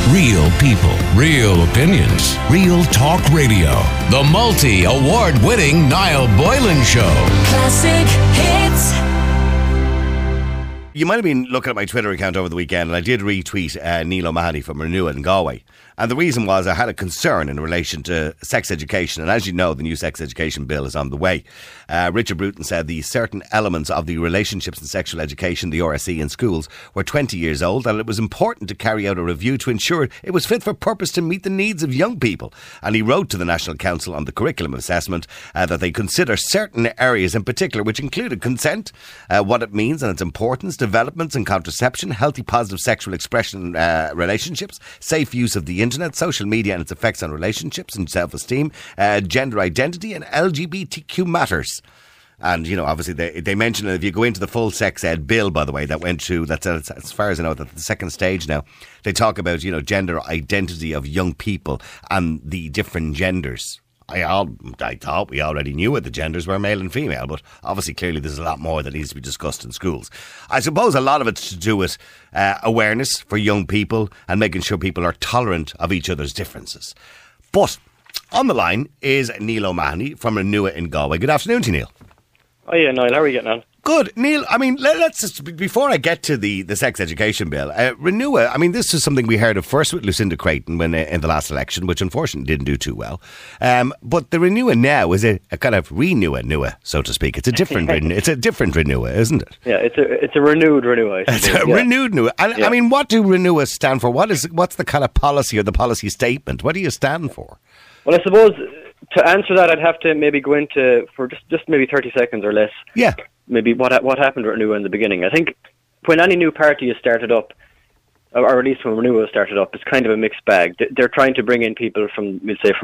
Real people, real opinions, Real Talk Radio. The multi-award-winning Niall Boylan Show. Classic hits. You might have been looking at my Twitter account over the weekend, and I did retweet Neil O'Mahony from Renua in Galway. And the reason was I had a concern in relation to sex education. And as you know, the new sex education bill is on the way. Richard Bruton said the certain elements of the relationships and sexual education, the RSE in schools, were 20 years old, and it was important to carry out a review to ensure it was fit for purpose to meet the needs of young people. And he wrote to the National Council on the Curriculum Assessment that they consider certain areas in particular, which included consent, what it means and its importance, developments in contraception, healthy positive sexual expression relationships, safe use of the internet, social media and its effects on relationships and self-esteem, gender identity and LGBTQ matters. And, you know, obviously they mention that if you go into the full sex ed bill, by the way, that went through, that's as far as I know, that's the second stage now. They talk about, you know, gender identity of young people and the different genders. I thought we already knew what the genders were, male and female, but obviously clearly there's a lot more that needs to be discussed in schools. I suppose a lot of it's to do with awareness for young people and making sure people are tolerant of each other's differences. But on the line is Neil O'Mahony from Renua in Galway. Good afternoon to you, Neil. Oh yeah, Niall, how are you getting on? Good. Neil, I mean, let's just, before I get to the sex education bill, Renua, I mean, this is something we heard of first with Lucinda Creighton when in the last election, which unfortunately didn't do too well. But the Renua now is a kind of Renua, so to speak. It's a different Renua, isn't it? Yeah, it's a renewed Renua. It's a renewed Renua. And I mean, what do Renua stand for? What's the kind of policy or the policy statement? What do you stand for? Well, I suppose to answer that, I'd have to maybe go into for just maybe 30 seconds or less. Yeah. Maybe what happened with Renua in the beginning. I think when any new party is started up, or at least when Renua started up, it's kind of a mixed bag. They're trying to bring in people from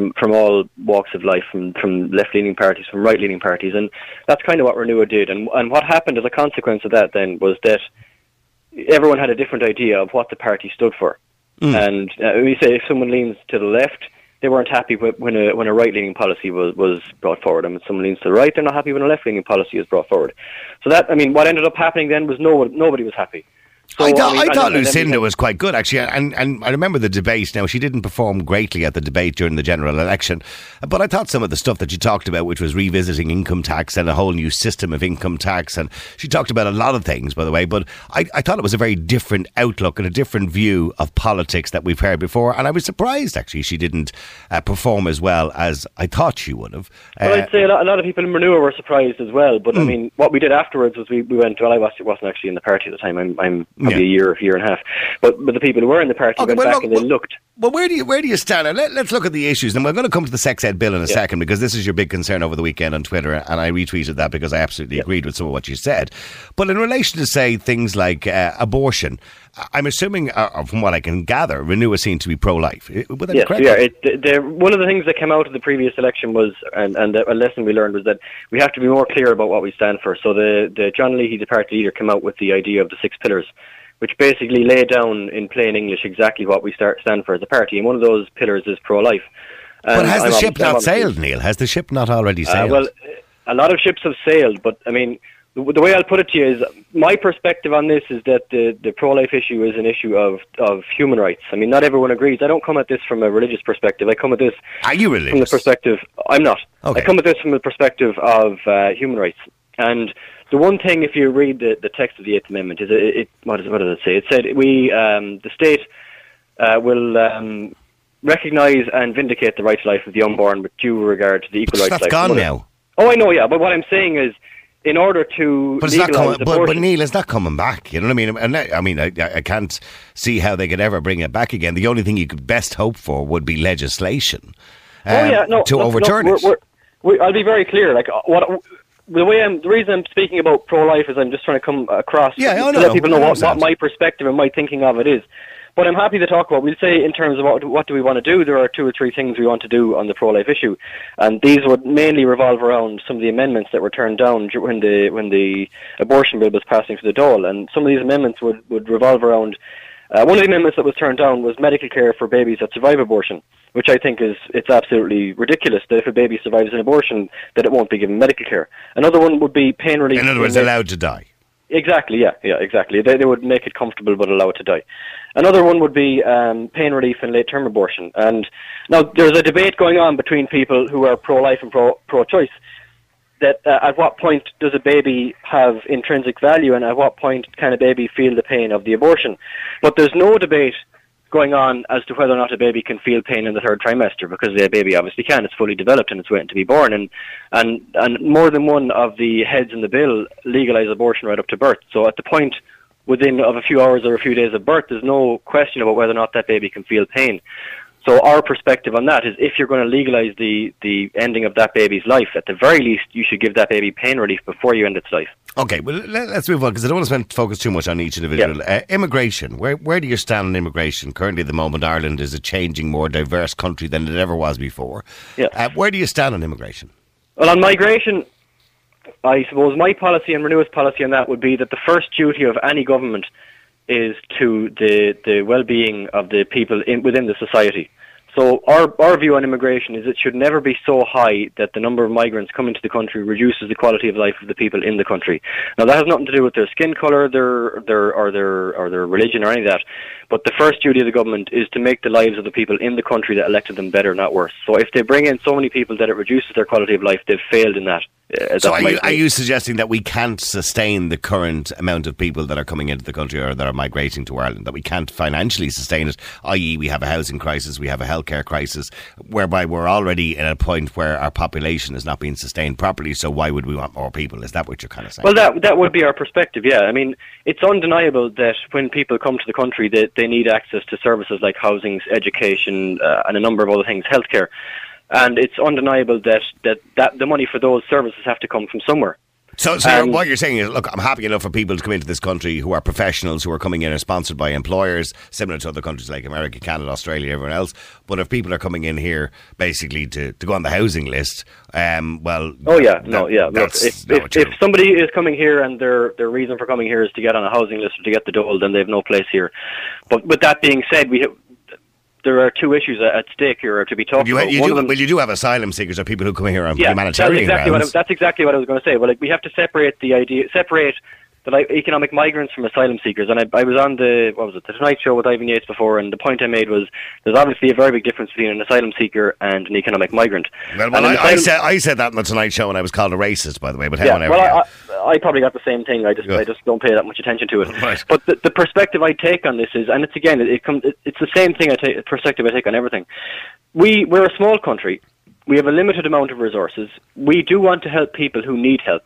all walks of life, from left-leaning parties, from right-leaning parties, and that's kind of what Renua did. And what happened as a consequence of that then was that everyone had a different idea of what the party stood for. And we say if someone leans to the left, they weren't happy when a right-leaning policy was brought forward. And when someone leans to the right, they're not happy when a left-leaning policy is brought forward. So that, I mean, what ended up happening then was nobody was happy. So, I thought Lucinda was quite good, actually, and I remember the debate. Now, she didn't perform greatly at the debate during the general election, but I thought some of the stuff that she talked about, which was revisiting income tax and a whole new system of income tax, and she talked about a lot of things, by the way, but I thought it was a very different outlook and a different view of politics that we've heard before, and I was surprised, actually, she didn't perform as well as I thought she would have. Well, I'd say a lot of people in Renua were surprised as well, but I mean, what we did afterwards was we went, well, I wasn't actually in the party at the time, I'm probably a year and a half. But the people who were in the party went back and they looked. Well, where do you stand? Let's look at the issues, and we're going to come to the sex ed bill in a second, because this is your big concern over the weekend on Twitter, and I retweeted that because I absolutely agreed with some of what you said. But in relation to, say, things like abortion, I'm assuming, from what I can gather, Renua seem to be pro-life. Would that be correct? One of the things that came out of the previous election was, and a lesson we learned was that we have to be more clear about what we stand for. So the John Leahy, the party leader, came out with the idea of the 6 pillars, which basically lay down in plain English exactly what we stand for as a party. And one of those pillars is pro-life. But has the ship not sailed, Neil? Has the ship not already sailed? Well, a lot of ships have sailed, but I mean, the way I'll put it to you is my perspective on this is that the pro-life issue is an issue of human rights. I mean, not everyone agrees. I don't come at this from a religious perspective. I come at this Are you religious? From the perspective... I'm not. Okay. I come at this from the perspective of human rights. And the one thing, if you read the text of the Eighth Amendment, is what does it say? It said the state will recognise and vindicate the right to life of the unborn with due regard to the equal right to life. That's gone now. Oh, I know, yeah. But what I'm saying is, in order to legalise abortion... But Neil, it's not coming back. You know what I mean? I can't see how they could ever bring it back again. The only thing you could best hope for would be legislation to overturn it. I'll be very clear. Like the reason I'm speaking about pro-life is I'm just trying to come across to let people know what my perspective and my thinking of it is. But I'm happy to talk about. We'll say in terms of what do we want to do. There are 2 or 3 things we want to do on the pro-life issue, and these would mainly revolve around some of the amendments that were turned down when the abortion bill was passing through the Dáil. And some of these amendments would revolve around. One of the amendments that was turned down was medical care for babies that survive abortion, which I think it's absolutely ridiculous that if a baby survives an abortion, that it won't be given medical care. Another one would be pain relief. In other words, allowed to die. Exactly, yeah, exactly. They would make it comfortable but allow it to die. Another one would be pain relief in late-term abortion. And now there's a debate going on between people who are pro-life and pro-choice that at what point does a baby have intrinsic value and at what point can a baby feel the pain of the abortion. But there's no debate going on as to whether or not a baby can feel pain in the third trimester, because the baby obviously can. It's fully developed and it's waiting to be born. And more than one of the heads in the bill legalise abortion right up to birth. So at the point within of a few hours or a few days of birth, there's no question about whether or not that baby can feel pain. So our perspective on that is, if you're going to legalise the ending of that baby's life, at the very least, you should give that baby pain relief before you end its life. Okay, well, let's move on, because I don't want to focus too much on each individual. Yeah. Immigration, where do you stand on immigration? Currently, at the moment, Ireland is a changing, more diverse country than it ever was before. Yeah. Where do you stand on immigration? Well, on migration, I suppose my policy and Renew's policy on that would be that the first duty of any government is to the well-being of the people within the society. So our view on immigration is it should never be so high that the number of migrants coming to the country reduces the quality of life of the people in the country. Now, that has nothing to do with their skin colour, their religion or any of that. But the first duty of the government is to make the lives of the people in the country that elected them better, not worse. So if they bring in so many people that it reduces their quality of life, they've failed in that. So are you suggesting that we can't sustain the current amount of people that are coming into the country or that are migrating to Ireland, that we can't financially sustain it, i.e. we have a housing crisis, we have a healthcare crisis, whereby we're already at a point where our population is not being sustained properly, so why would we want more people? Is that what you're kind of saying? Well, that would be our perspective, yeah. I mean, it's undeniable that when people come to the country, they need access to services like housing, education, and a number of other things, healthcare. And it's undeniable that the money for those services have to come from somewhere. So what you're saying is, look, I'm happy enough for people to come into this country who are professionals, who are coming in and sponsored by employers, similar to other countries like America, Canada, Australia, everyone else. But if people are coming in here basically to go on the housing list, well... Oh, yeah, Look, if somebody is coming here and their reason for coming here is to get on a housing list or to get the dole, then they have no place here. But with that being said, there are two issues at stake here to be talked about. You do have asylum seekers or people who come here on humanitarian grounds. That's exactly what I was going to say. Well, we have to separate the economic migrants from asylum seekers. And I was on the Tonight Show with Ivan Yates before, and the point I made was there's obviously a very big difference between an asylum seeker and an economic migrant. Well, I said that on the Tonight Show, and I was called a racist, by the way. But I probably got the same thing. I just don't pay that much attention to it. Right. But the perspective I take on this is, and it's the same thing. Perspective I take on everything. We're a small country. We have a limited amount of resources. We do want to help people who need help.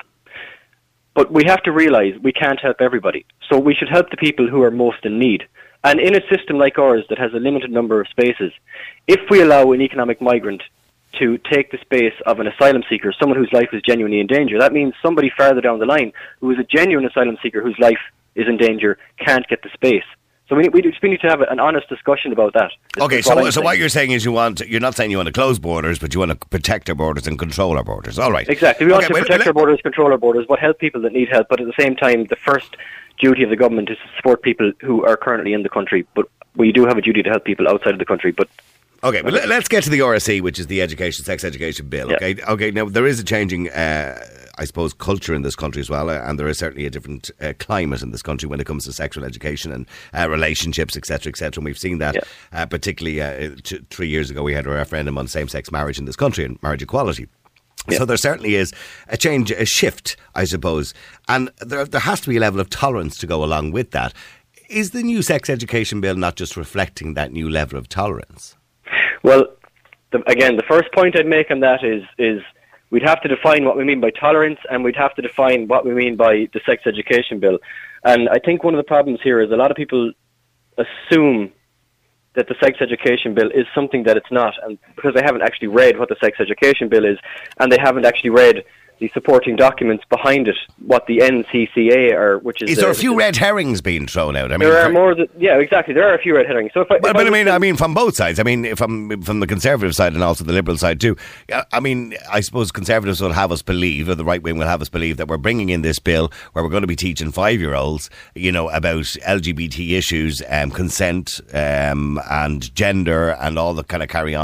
But we have to realise we can't help everybody. So we should help the people who are most in need. And in a system like ours that has a limited number of spaces, if we allow an economic migrant to take the space of an asylum seeker, someone whose life is genuinely in danger, that means somebody further down the line who is a genuine asylum seeker whose life is in danger can't get the space. So we need to have an honest discussion about that. Okay, so what you're saying is you're not saying you want to close borders, but you want to protect our borders and control our borders. All right. Exactly. We want to protect our borders, control our borders, but help people that need help. But at the same time, the first duty of the government is to support people who are currently in the country. But we do have a duty to help people outside of the country. But okay, well, let's get to the RSE, which is the sex education bill. Okay, yeah. Okay. Now there is a changing, I suppose, culture in this country as well, and there is certainly a different climate in this country when it comes to sexual education and relationships, etc., etc. And we've seen that, particularly 3 years ago, we had a referendum on same-sex marriage in this country and marriage equality. Yeah. So there certainly is a change, a shift, I suppose, and there has to be a level of tolerance to go along with that. Is the new sex education bill not just reflecting that new level of tolerance? Well, the first point I'd make on that is we'd have to define what we mean by tolerance, and we'd have to define what we mean by the sex education bill. And I think one of the problems here is a lot of people assume that the sex education bill is something that it's not, and because they haven't actually read what the sex education bill is, and they haven't actually read the supporting documents behind it, what the NCCA are, which is... Is there a few red herrings being thrown out? I mean, there are more... Yeah, exactly. There are a few red herrings. So I mean, from both sides. I mean, from the Conservative side and also the Liberal side too. I mean, I suppose Conservatives will have us believe, or the right wing will have us believe, that we're bringing in this bill where we're going to be teaching 5-year-olds, about LGBT issues, consent, and gender, and all the kind of carry on.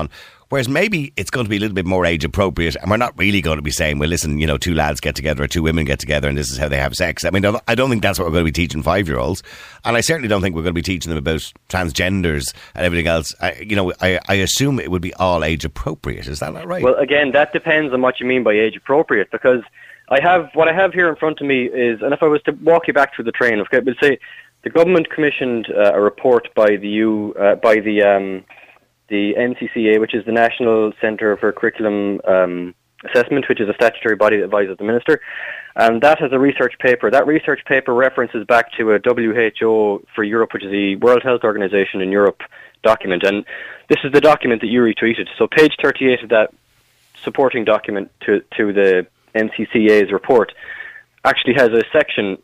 Whereas maybe it's going to be a little bit more age appropriate, and we're not really going to be saying, well, listen, two lads get together or two women get together and this is how they have sex. I mean, I don't think that's what we're going to be teaching 5-year-olds. And I certainly don't think we're going to be teaching them about transgenders and everything else. I assume it would be all age appropriate. Is that not right? Well, again, that depends on what you mean by age appropriate, because what I have here in front of me is, and if I was to walk you back through the train, okay, we'll say the government commissioned a report by the NCCA, which is the National Centre for Curriculum Assessment, which is a statutory body that advises the minister, and that has a research paper. That research paper references back to a WHO for Europe, which is the World Health Organization in Europe document, and this is the document that you retweeted. So page 38 of that supporting document to the NCCA's report actually has a section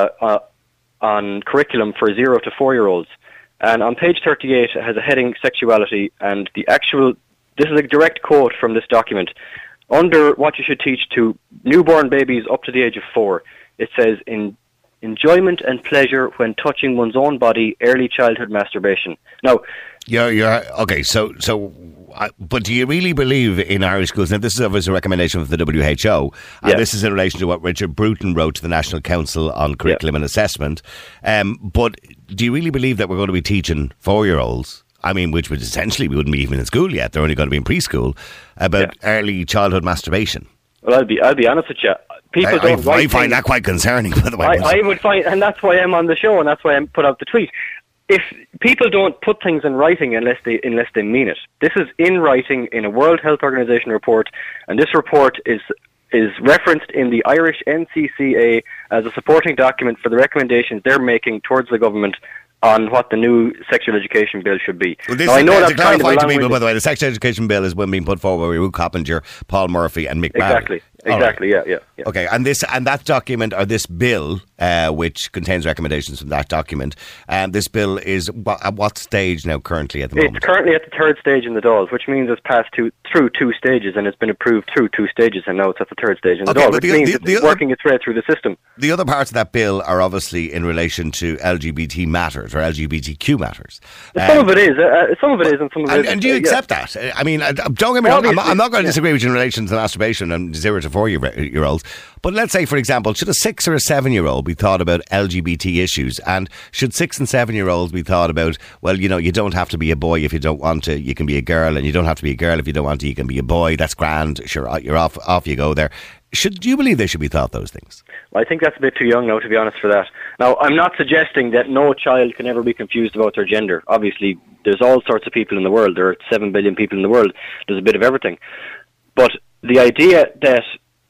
on curriculum for 0 to 4-year-olds. And on page 38 it has a heading, sexuality, and this is a direct quote from this document. Under what you should teach to newborn babies up to the age of 4, it says, enjoyment and pleasure when touching one's own body, early childhood masturbation. Now, you're okay. But do you really believe in Irish schools? Now, this is obviously a recommendation of the WHO, and this is in relation to what Richard Bruton wrote to the National Council on Curriculum and Assessment. But do you really believe that we're going to be teaching 4-year-olds, I mean, which would essentially we wouldn't be even in school yet, they're only going to be in preschool, about early childhood masturbation? Well, I'll be honest with you. I find that quite concerning, by the way. I would find, and that's why I'm on the show, and that's why I put out the tweet. If people don't put things in writing unless they mean it, this is in writing in a World Health Organization report, and this report is referenced in the Irish NCCA as a supporting document for the recommendations they're making towards the government on what the new sexual education bill should be. Well, now, I know that's kind of a long-winded. By the way, the sexual education bill is one being put forward by Ruth Coppinger, Paul Murphy and Mick Barry. Exactly, right. yeah. Okay, and that document, or this bill, which contains recommendations from that document, this bill is at what stage now currently at the moment? It's currently at the 3rd stage in the Dáil, which means it's passed through 2 stages, and it's been approved through 2 stages, and now it's at the 3rd stage in the Dáil, which means it's working its way through the system. The other parts of that bill are obviously in relation to LGBT matters, or LGBTQ matters. Some of it is, and some of it isn't. And do you accept that? I mean, don't get me wrong, I'm not going to disagree with you in relation to masturbation and 0 to 4-year-olds, but let's say, for example, should a 6 or a 7-year-old be thought about LGBT issues, and should 6 and 7-year-olds be thought about, well, you don't have to be a boy if you don't want to, you can be a girl, and you don't have to be a girl if you don't want to, you can be a boy, that's grand, sure, you're off you go there. Do you believe they should be taught those things? Well, I think that's a bit too young now, to be honest, for that. Now, I'm not suggesting that no child can ever be confused about their gender. Obviously, there's all sorts of people in the world. There are 7 billion people in the world. There's a bit of everything. But the idea that,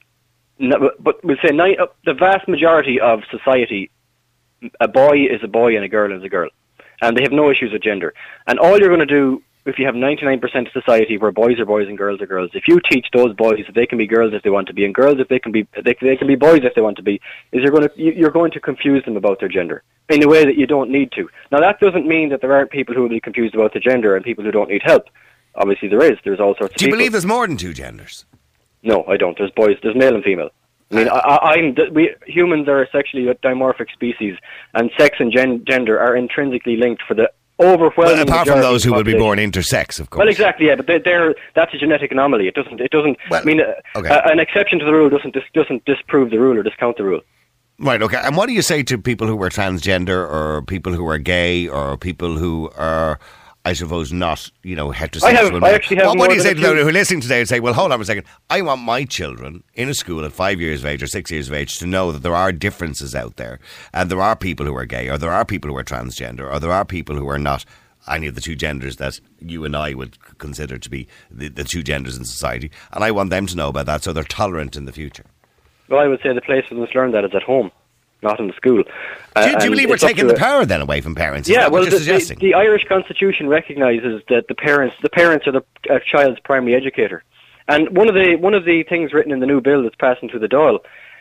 but we'll say the vast majority of society, a boy is a boy and a girl is a girl. And they have no issues with gender. And all you're going to do, if you have 99% of society where boys are boys and girls are girls, if you teach those boys that they can be girls if they want to be, and girls if they can be boys if they want to be, you're going to confuse them about their gender in a way that you don't need to. Now, that doesn't mean that there aren't people who will be confused about their gender and people who don't need help. Obviously, there is. There's all sorts of people. Do you believe there's more than 2 genders? No, I don't. There's boys. There's male and female. I mean, humans are a sexually dimorphic species, and sex and gender are intrinsically linked for the overwhelming. Well, apart from those who will be born intersex, of course. Well, exactly, yeah, but that's a genetic anomaly. It doesn't. Well, I mean, an exception to the rule doesn't disprove the rule or discount the rule. Right. Okay. And what do you say to people who are transgender, or people who are gay, or people who are, I suppose, not, heterosexual? I actually have. What do you say to those who are listening today and say, well, hold on a second, I want my children in a school at 5 years of age or 6 years of age to know that there are differences out there, and there are people who are gay, or there are people who are transgender, or there are people who are not any of the 2 genders that you and I would consider to be the 2 genders in society, and I want them to know about that so they're tolerant in the future. Well, I would say the place for them to learn that is at home, not in the school. Do you believe we're taking the power then away from parents? Yeah, well, the Irish Constitution recognises that the parents are the child's primary educator, and one of the things written in the new bill that's passing through the Dáil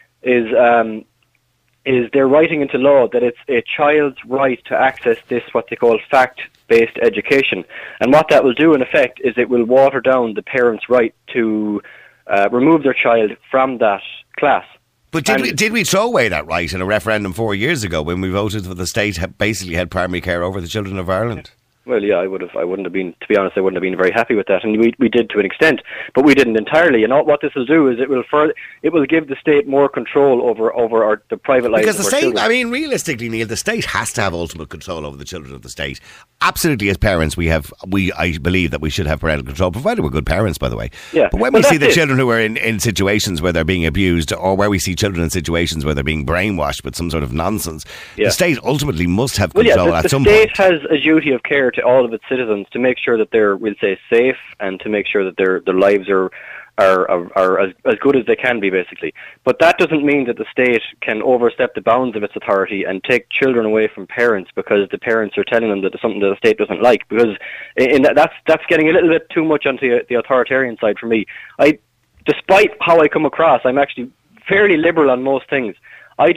is they're writing into law that it's a child's right to access this, what they call fact-based education, and what that will do in effect is it will water down the parents' right to remove their child from that class. But did we throw away that right in a referendum 4 years ago when we voted for the state basically had primary care over the children of Ireland? Well, yeah, I wouldn't have been, to be honest, I wouldn't have been very happy with that. And we did to an extent, but we didn't entirely. And what this will do is it will give the state more control over the private lives of our children. Because the state, I mean, realistically, Neil, the state has to have ultimate control over the children of the state. Absolutely, as parents, I believe that we should have parental control, provided we're good parents, by the way. Yeah. But when we see the children who are in situations where they're being abused, or where we see children in situations where they're being brainwashed with some sort of nonsense, the state ultimately must have control at some point. The state has a duty of care to all of its citizens to make sure that they're, we'll say, safe, and to make sure that their lives are as good as they can be, basically. But that doesn't mean that the state can overstep the bounds of its authority and take children away from parents because the parents are telling them that it's something that the state doesn't like. Because that's getting a little bit too much onto the authoritarian side for me. Despite how I come across, I'm actually fairly liberal on most things. I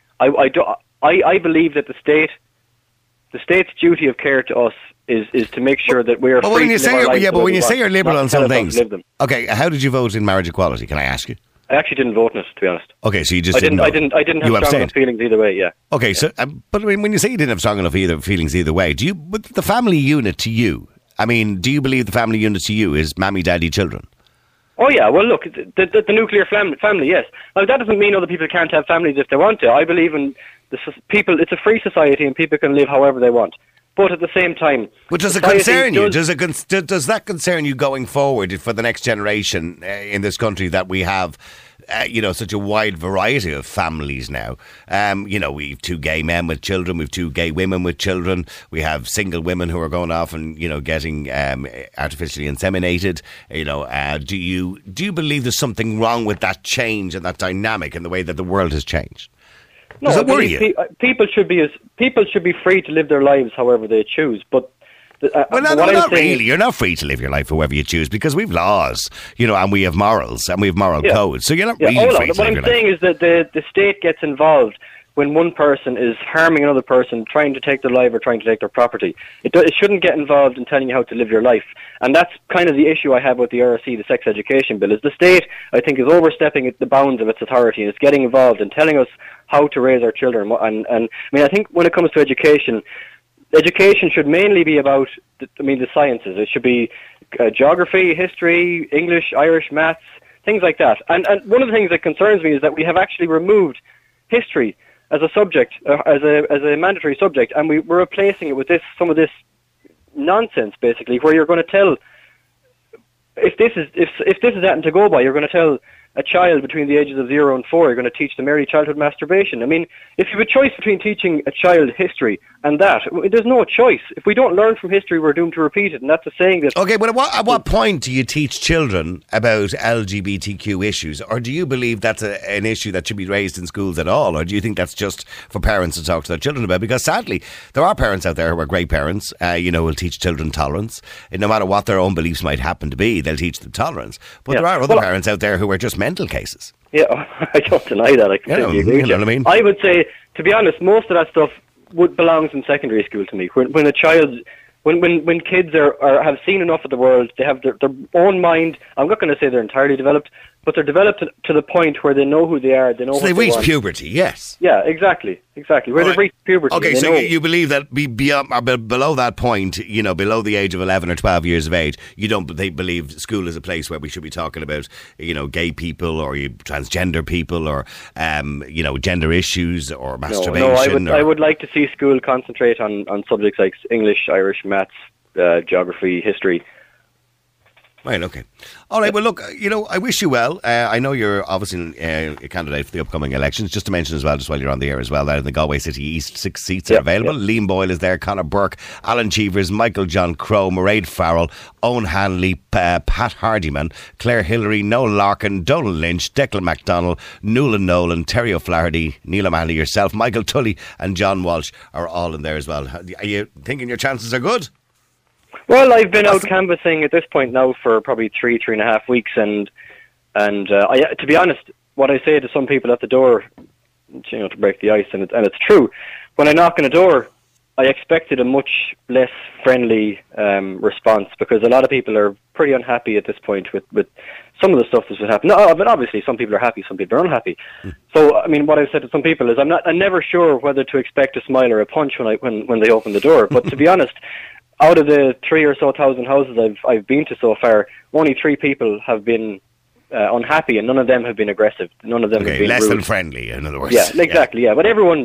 believe that the state's duty of care to us is to make sure that we're free to live our lives. But when you say you're liberal on some things, okay, how did you vote in marriage equality? Can I ask you? I actually didn't vote in it, to be honest. Okay, so you just didn't. I didn't have strong enough feelings either way. Yeah. Okay, so but I mean, when you say you didn't have strong enough feelings either way, but the family unit to you? I mean, do you believe the family unit to you is mammy, daddy, children? Oh yeah, well look, the nuclear family, yes. Now that doesn't mean other people can't have families if they want to. I believe in people. It's a free society and people can live however they want. But at the same time, but does it concern you? Does that concern you going forward for the next generation in this country that we have, such a wide variety of families now? We've 2 gay men with children, we've 2 gay women with children, we have single women who are going off and getting artificially inseminated. Do you believe there's something wrong with that change and that dynamic and the way that the world has changed? No, does it worry you? People should be free to live their lives however they choose, but. Not really. You're not free to live your life however you choose because we've laws, and we have morals and we have moral codes. So you're not really free to live your life. What I'm saying is that the state gets involved when one person is harming another person, trying to take their life or trying to take their property. It shouldn't get involved in telling you how to live your life. And that's kind of the issue I have with the RSC, the sex education bill, is the state, I think, is overstepping the bounds of its authority and it's getting involved in telling us how to raise our children. And I mean, I think when it comes to education should mainly be about, the sciences. It should be geography, history, English, Irish, maths, things like that. And one of the things that concerns me is that we have actually removed history as a subject, as a mandatory subject, and we're replacing it with some of this nonsense, basically, where you're going to tell, if this is anything to go by, you're going to tell a child between the ages of 0 and 4, you're going to teach them early childhood masturbation. I mean, if you have a choice between teaching a child history and that, there's no choice. If we don't learn from history, we're doomed to repeat it, and that's a saying that... Okay, but at what point do you teach children about LGBTQ issues, or do you believe that's an issue that should be raised in schools at all, or do you think that's just for parents to talk to their children about? Because sadly, there are parents out there who are great parents, who'll teach children tolerance. And no matter what their own beliefs might happen to be, they'll teach them tolerance. But there are other parents out there who are just mental cases. Yeah, I don't deny that. I completely agree. You know what I mean? I would say, to be honest, most of that stuff belongs in secondary school to me. When a child, when kids have seen enough of the world, they have their own mind. I'm not going to say they're entirely developed, but they're developed to the point where they know who they are. They know. So they've reached puberty. Yes. Yeah, exactly. Where they've reached puberty. Okay, so you believe that below that point, below the age of 11 or 12 years of age, they believe school is a place where we should be talking about, gay people or transgender people or, gender issues or masturbation. I would like to see school concentrate on subjects like English, Irish, maths, geography, history. Right, okay. All right, well, look, I wish you well. I know you're obviously a candidate for the upcoming elections. Just to mention as well, just while you're on the air as well, that in the Galway City East, 6 seats are available. Liam Boyle is there, Conor Burke, Alan Cheevers, Michael John Crow, Mairead Farrell, Owen Hanley, Pat Hardyman, Claire Hillary, Noel Larkin, Donald Lynch, Declan MacDonald, Nuala Nolan, Terry O'Flaherty, Neil O'Mahony, yourself, Michael Tully and John Walsh are all in there as well. Are you thinking your chances are good? Well, I've been out canvassing at this point now for probably 3.5 weeks, and to be honest, what I say to some people at the door, to break the ice, and it's true. When I knock on a door, I expected a much less friendly response because a lot of people are pretty unhappy at this point with some of the stuff that's happened. No, but obviously some people are happy, some people are unhappy. So, I mean, what I've said to some people is I'm never sure whether to expect a smile or a punch when they open the door. But to be honest, out of the 3,000 or so houses I've been to so far, only 3 people have been unhappy, and none of them have been aggressive. None of them have been less rude. than friendly, in other words. Yeah, exactly. Yeah, but everyone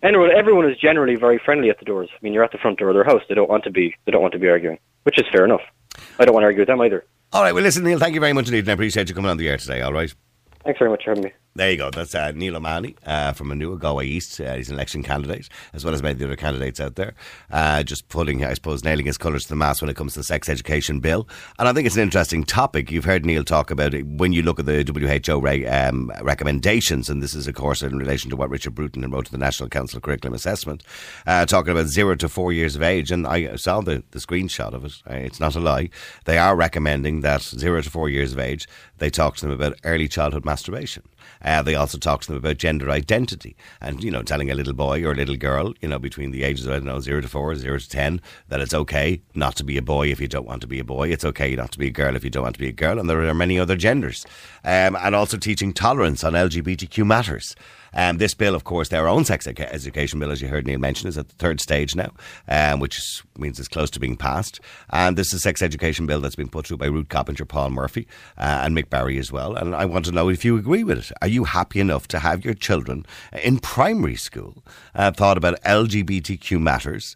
is generally very friendly at the doors. I mean, you're at the front door of their house. They don't want to be arguing, which is fair enough. I don't want to argue with them either. All right. Well, listen, Neil. Thank you very much indeed, and I appreciate you coming on the air today. All right. Thanks very much for having me. There you go. That's Neil O'Mahony from Manua, Galway East. He's an election candidate, as well as many of the other candidates out there. Just putting, I suppose, nailing his colours to the mast when it comes to the sex education bill. And I think it's an interesting topic. You've heard Neil talk about it when you look at the WHO recommendations, and this is, of course, in relation to what Richard Bruton wrote to the National Council of Curriculum Assessment, talking about 0 to 4 years of age. And I saw the screenshot of it. It's not a lie. They are recommending that 0 to 4 years of age, they talk to them about early childhood masturbation. They also talk to them about gender identity and, telling a little boy or a little girl, between the ages of, 0 to 4, 0 to 10, that it's okay not to be a boy if you don't want to be a boy. It's okay not to be a girl if you don't want to be a girl. And there are many other genders. And also teaching tolerance on LGBTQ matters. This bill, of course, their own sex education bill, as you heard Neil mention, is at the 3rd stage now, which means it's close to being passed. And this is a sex education bill that's been put through by Ruth Coppinger, Paul Murphy, and Mick Barry as well. And I want to know if you agree with it. Are you happy enough to have your children in primary school thought about LGBTQ matters,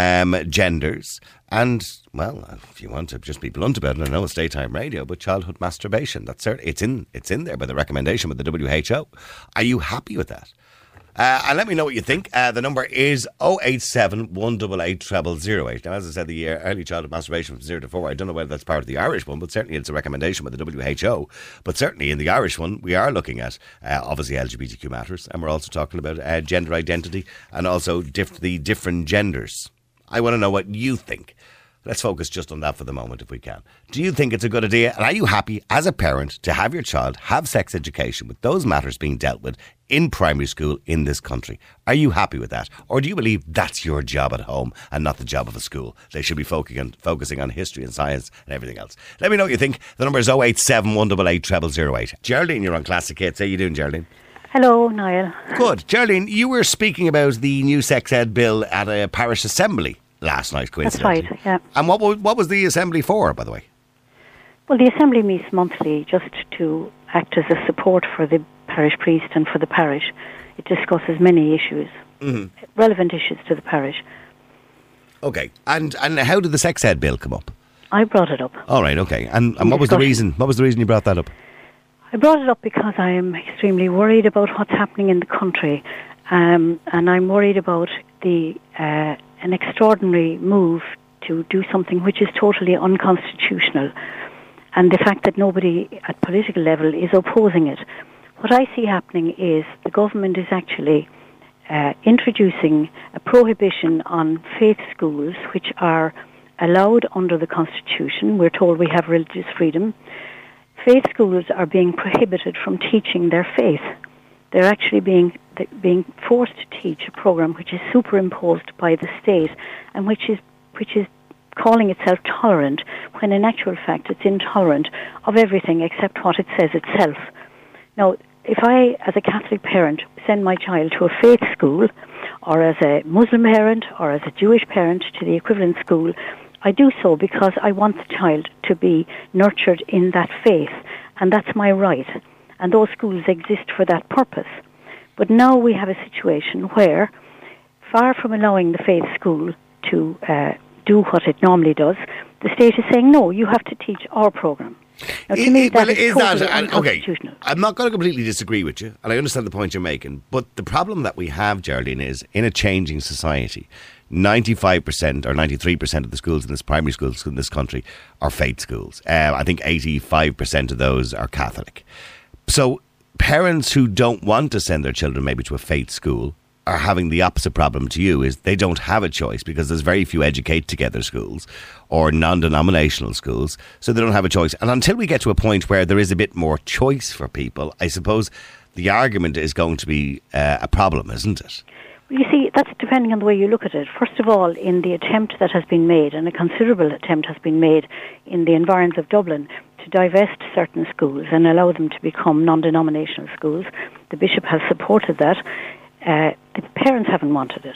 genders, and, well, if you want to just be blunt about it, I know it's daytime radio, but childhood masturbation, that's it's in there by the recommendation with the WHO. Are you happy with that? And let me know what you think. The number is 087 188 0008. Now, as I said, the early childhood masturbation from 0 to 4, I don't know whether that's part of the Irish one, but certainly it's a recommendation with the WHO. But certainly in the Irish one, we are looking at, obviously, LGBTQ matters, and we're also talking about gender identity and also the different genders. I want to know what you think. Let's focus just on that for the moment if we can. Do you think it's a good idea? And are you happy as a parent to have your child have sex education with those matters being dealt with in primary school in this country? Are you happy with that? Or do you believe that's your job at home and not the job of a school? They should be focusing on history and science and everything else. Let me know what you think. The number is 087 188 0008. Geraldine, you're on Classic Hits. How you doing, Geraldine? Hello, Niall. Good. Geraldine, you were speaking about the new sex ed bill at a parish assembly last night, coincidentally. That's right, yeah. And what was the assembly for, by the way? Well, the assembly meets monthly just to act as a support for the parish priest and for the parish. It discusses many issues, relevant issues to the parish. Okay. And how did the sex ed bill come up? I brought it up. All right, okay. And what was the reason? What was the reason you brought that up? I brought it up because I am extremely worried about what's happening in the country, and I'm worried about an extraordinary move to do something which is totally unconstitutional, and the fact that nobody at political level is opposing it. What I see happening is the government is actually introducing a prohibition on faith schools which are allowed under the Constitution. We're told we have religious freedom. Faith schools are being prohibited from teaching their faith. They're actually being forced to teach a program which is superimposed by the state and which is calling itself tolerant, when in actual fact it's intolerant of everything except what it says itself. Now, if I, as a Catholic parent, send my child to a faith school, or as a Muslim parent, or as a Jewish parent to the equivalent school, I do so because I want the child to be nurtured in that faith, and that's my right. And those schools exist for that purpose. But now we have a situation where, far from allowing the faith school to do what it normally does, the state is saying, no, you have to teach our program. Now, to me, that is totally unconstitutional. Okay, I'm not going to completely disagree with you, and I understand the point you're making, but the problem that we have, Geraldine, is in a changing society, 95% or 93% of the schools in this primary schools in this country are faith schools. I think 85% of those are Catholic. So parents who don't want to send their children maybe to a faith school are having the opposite problem to you, is they don't have a choice because there's very few Educate Together schools or non-denominational schools, so they don't have a choice. And until we get to a point where there is a bit more choice for people, I suppose the argument is going to be a problem, isn't it? You see, that's depending on the way you look at it. First of all, in the attempt that has been made, and a considerable attempt has been made in the environs of Dublin to divest certain schools and allow them to become non-denominational schools, the Bishop has supported that. The parents haven't wanted it.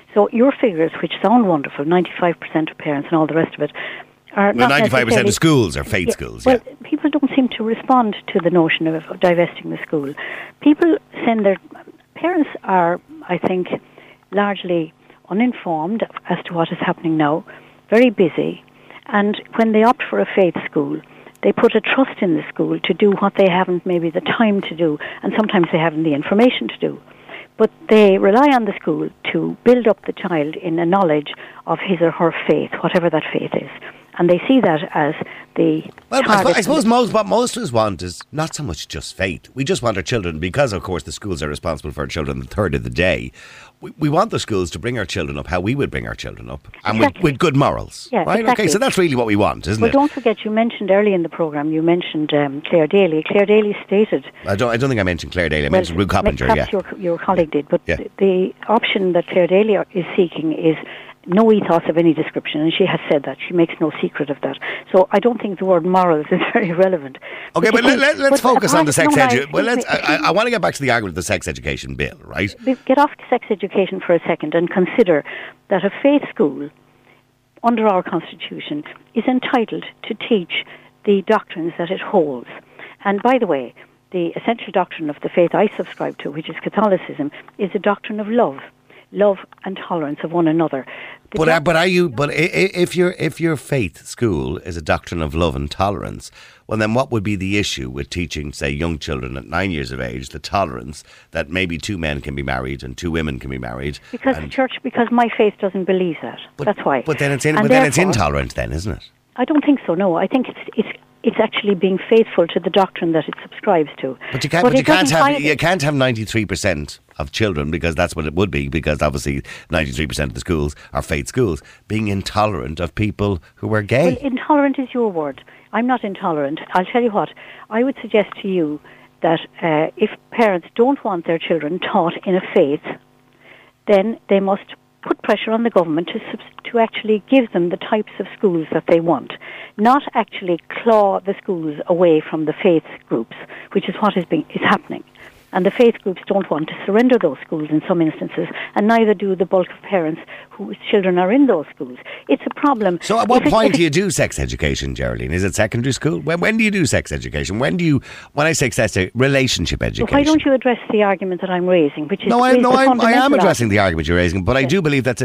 So your figures, which sound wonderful, 95% of parents and all the rest of it, are well, not 95% of schools are faith schools. Well, people don't seem to respond to the notion of divesting the school. People send their... Parents are, I think, largely uninformed as to what is happening now, very busy, and when they opt for a faith school, they put a trust in the school to do what they haven't maybe the time to do, and sometimes they haven't the information to do. But they rely on the school to build up the child in a knowledge of his or her faith, whatever that faith is. And they see that as the target. I suppose what most of us want is not so much just faith. We just want our children, because of course the schools are responsible for our children the third of the day. We want the schools to bring our children up how we would bring our children up, and with good morals. Yeah, right? Exactly. Okay, so that's really what we want, isn't it? Well, don't forget, you mentioned early in the programme, you mentioned Claire Daly. Claire Daly stated... I don't think I mentioned Claire Daly. I mentioned Ruth Coppinger, perhaps your colleague did. But the option that Claire Daly is seeking is no ethos of any description, and she has said that. She makes no secret of that. So I don't think the word morals is very relevant. Okay, but let's focus on the sex education. Well, I want to get back to the argument of the sex education bill, right? Get off sex education for a second and consider that a faith school, under our Constitution, is entitled to teach the doctrines that it holds. And by the way, the essential doctrine of the faith I subscribe to, which is Catholicism, is a doctrine of love and tolerance of one another. If your faith school is a doctrine of love and tolerance, well then what would be the issue with teaching, say, young children at 9 years of age the tolerance that maybe 2 men can be married and 2 women can be married? Because my faith doesn't believe that. That's why. But then it's intolerant, then, isn't it? I don't think so. No, I think it's actually being faithful to the doctrine that it subscribes to. But you can't have 93% of children, because that's what it would be, because obviously 93% of the schools are faith schools, being intolerant of people who are gay. Well, intolerant is your word. I'm not intolerant. I'll tell you what, I would suggest to you that if parents don't want their children taught in a faith, then they must put pressure on the government to actually give them the types of schools that they want, not actually claw the schools away from the faith groups, which is what is happening. And the faith groups don't want to surrender those schools in some instances, and neither do the bulk of parents whose children are in those schools. It's a problem. So at what point do you do sex education, Geraldine? Is it secondary school? When do you do sex education? When I say sex relationship education? Well, why don't you address the argument that I'm raising, which is I am addressing the argument you're raising, but I do believe there's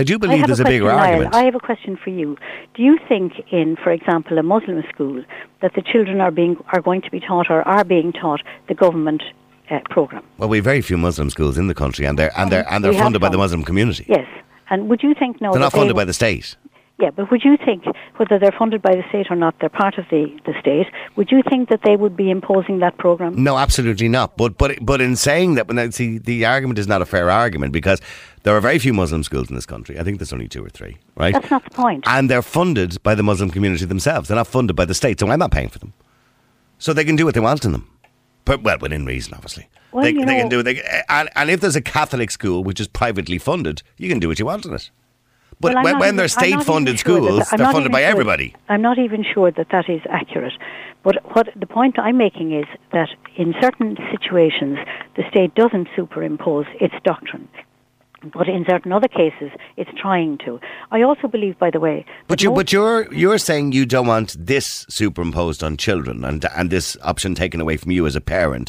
a bigger argument. I have a question for you. Do you think in, for example, a Muslim school, that the children are going to be taught or are being taught the government program? Well, we have very few Muslim schools in the country, and they're funded by the Muslim community. Yes, and would you think they're not funded by the state? Yeah, but would you think, whether they're funded by the state or not, they're part of the state, would you think that they would be imposing that program? No, absolutely not. But in saying that, the argument is not a fair argument, because there are very few Muslim schools in this country. I think there's only 2 or 3, right? That's not the point. And they're funded by the Muslim community themselves. They're not funded by the state, so I'm not paying for them. So they can do what they want in them. But, well, within reason, obviously. Well, they can do it. And if there's a Catholic school which is privately funded, you can do what you want in it. But when they're state-funded schools, they're funded by everybody. I'm not even sure that is accurate. But what the point I'm making is that in certain situations, the state doesn't superimpose its doctrine. But in certain other cases, it's trying to. I also believe, by the way... But you're saying you don't want this superimposed on children and this option taken away from you as a parent,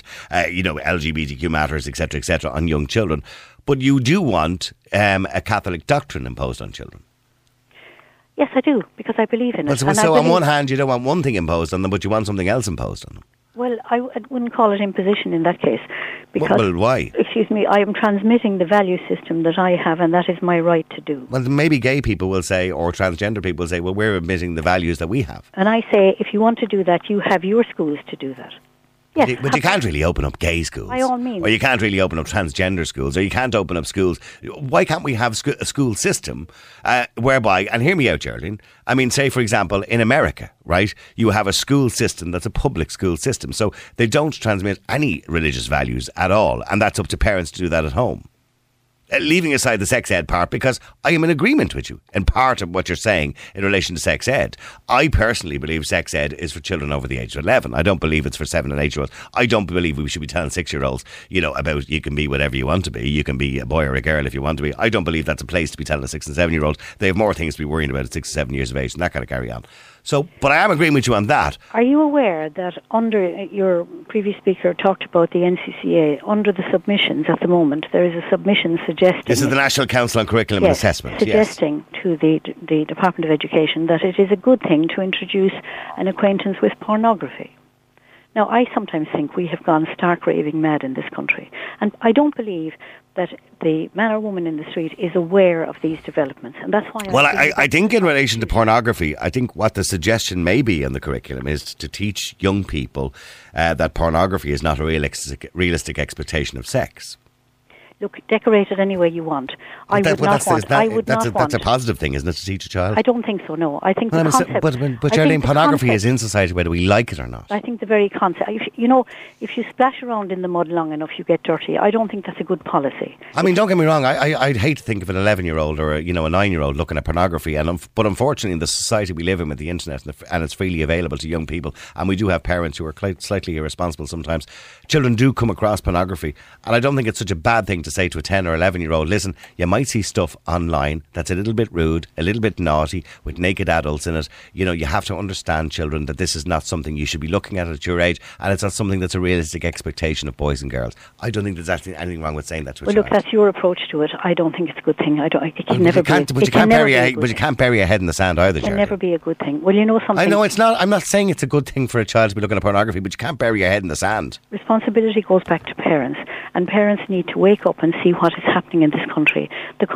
LGBTQ matters, etc., on young children. But you do want a Catholic doctrine imposed on children. Yes, I do, because I believe in it. So on one hand, you don't want one thing imposed on them, but you want something else imposed on them. Well, I wouldn't call it imposition in that case. Because, well, why? Excuse me, I am transmitting the value system that I have, and that is my right to do. Well, maybe gay people will say, or transgender people will say, well, we're admitting the values that we have. And I say, if you want to do that, you have your schools to do that. Yes, but you can't really open up gay schools. By all means. Or you can't really open up transgender schools. Or you can't open up schools. Why can't we have a school system whereby, and hear me out, Geraldine, I mean, say, for example, in America, right, you have a school system that's a public school system. So they don't transmit any religious values at all. And that's up to parents to do that at home. leaving aside the sex ed part, because I am in agreement with you in part of what you're saying in relation to sex ed. I personally believe sex ed is for children over the age of 11. I don't believe it's for 7 and 8 year olds. I don't believe we should be telling 6-year-olds, about you can be whatever you want to be. You can be a boy or a girl if you want to be. I don't believe that's a place to be telling a 6 and 7 year old. They have more things to be worrying about at 6 and 7 years of age, and that kind of carry on. So, but I am agreeing with you on that. Are you aware that under your previous speaker talked about the NCCA, under the submissions at the moment, there is a submission suggesting... This is the National Council on Curriculum and Assessment. Suggesting to the Department of Education that it is a good thing to introduce an acquaintance with pornography. Now, I sometimes think we have gone stark raving mad in this country. And I don't believe that the man or woman in the street is aware of these developments. And that's why I think in relation to pornography, I think what the suggestion may be in the curriculum is to teach young people that pornography is not a realistic expectation of sex. Look, decorate it any way you want. That's a positive thing, isn't it, to teach a child? I don't think so, no. I think the concept... But Geraldine, pornography is in society whether we like it or not. I think the very concept... If you splash around in the mud long enough, you get dirty. I don't think that's a good policy. I mean, don't get me wrong. I'd hate to think of an 11-year-old or a 9-year-old looking at pornography. But unfortunately, in the society we live in with the internet and it's freely available to young people, and we do have parents who are slightly irresponsible sometimes, children do come across pornography. And I don't think it's such a bad thing to say to a 10 or 11-year-old, listen, you might see stuff online that's a little bit rude, a little bit naughty, with naked adults in it. You have to understand, children, that this is not something you should be looking at your age, and it's not something that's a realistic expectation of boys and girls. I don't think there's actually anything wrong with saying that to a child. Look, that's your approach to it. I don't think it's a good thing. It can never be. But you can't bury your head in the sand either, Geraldine. It can never be a good thing. Well, you know something. I know it's not. I'm not saying it's a good thing for a child to be looking at pornography, but you can't bury your head in the sand. Responsibility goes back to parents, and parents need to wake up and see what is happening in this country.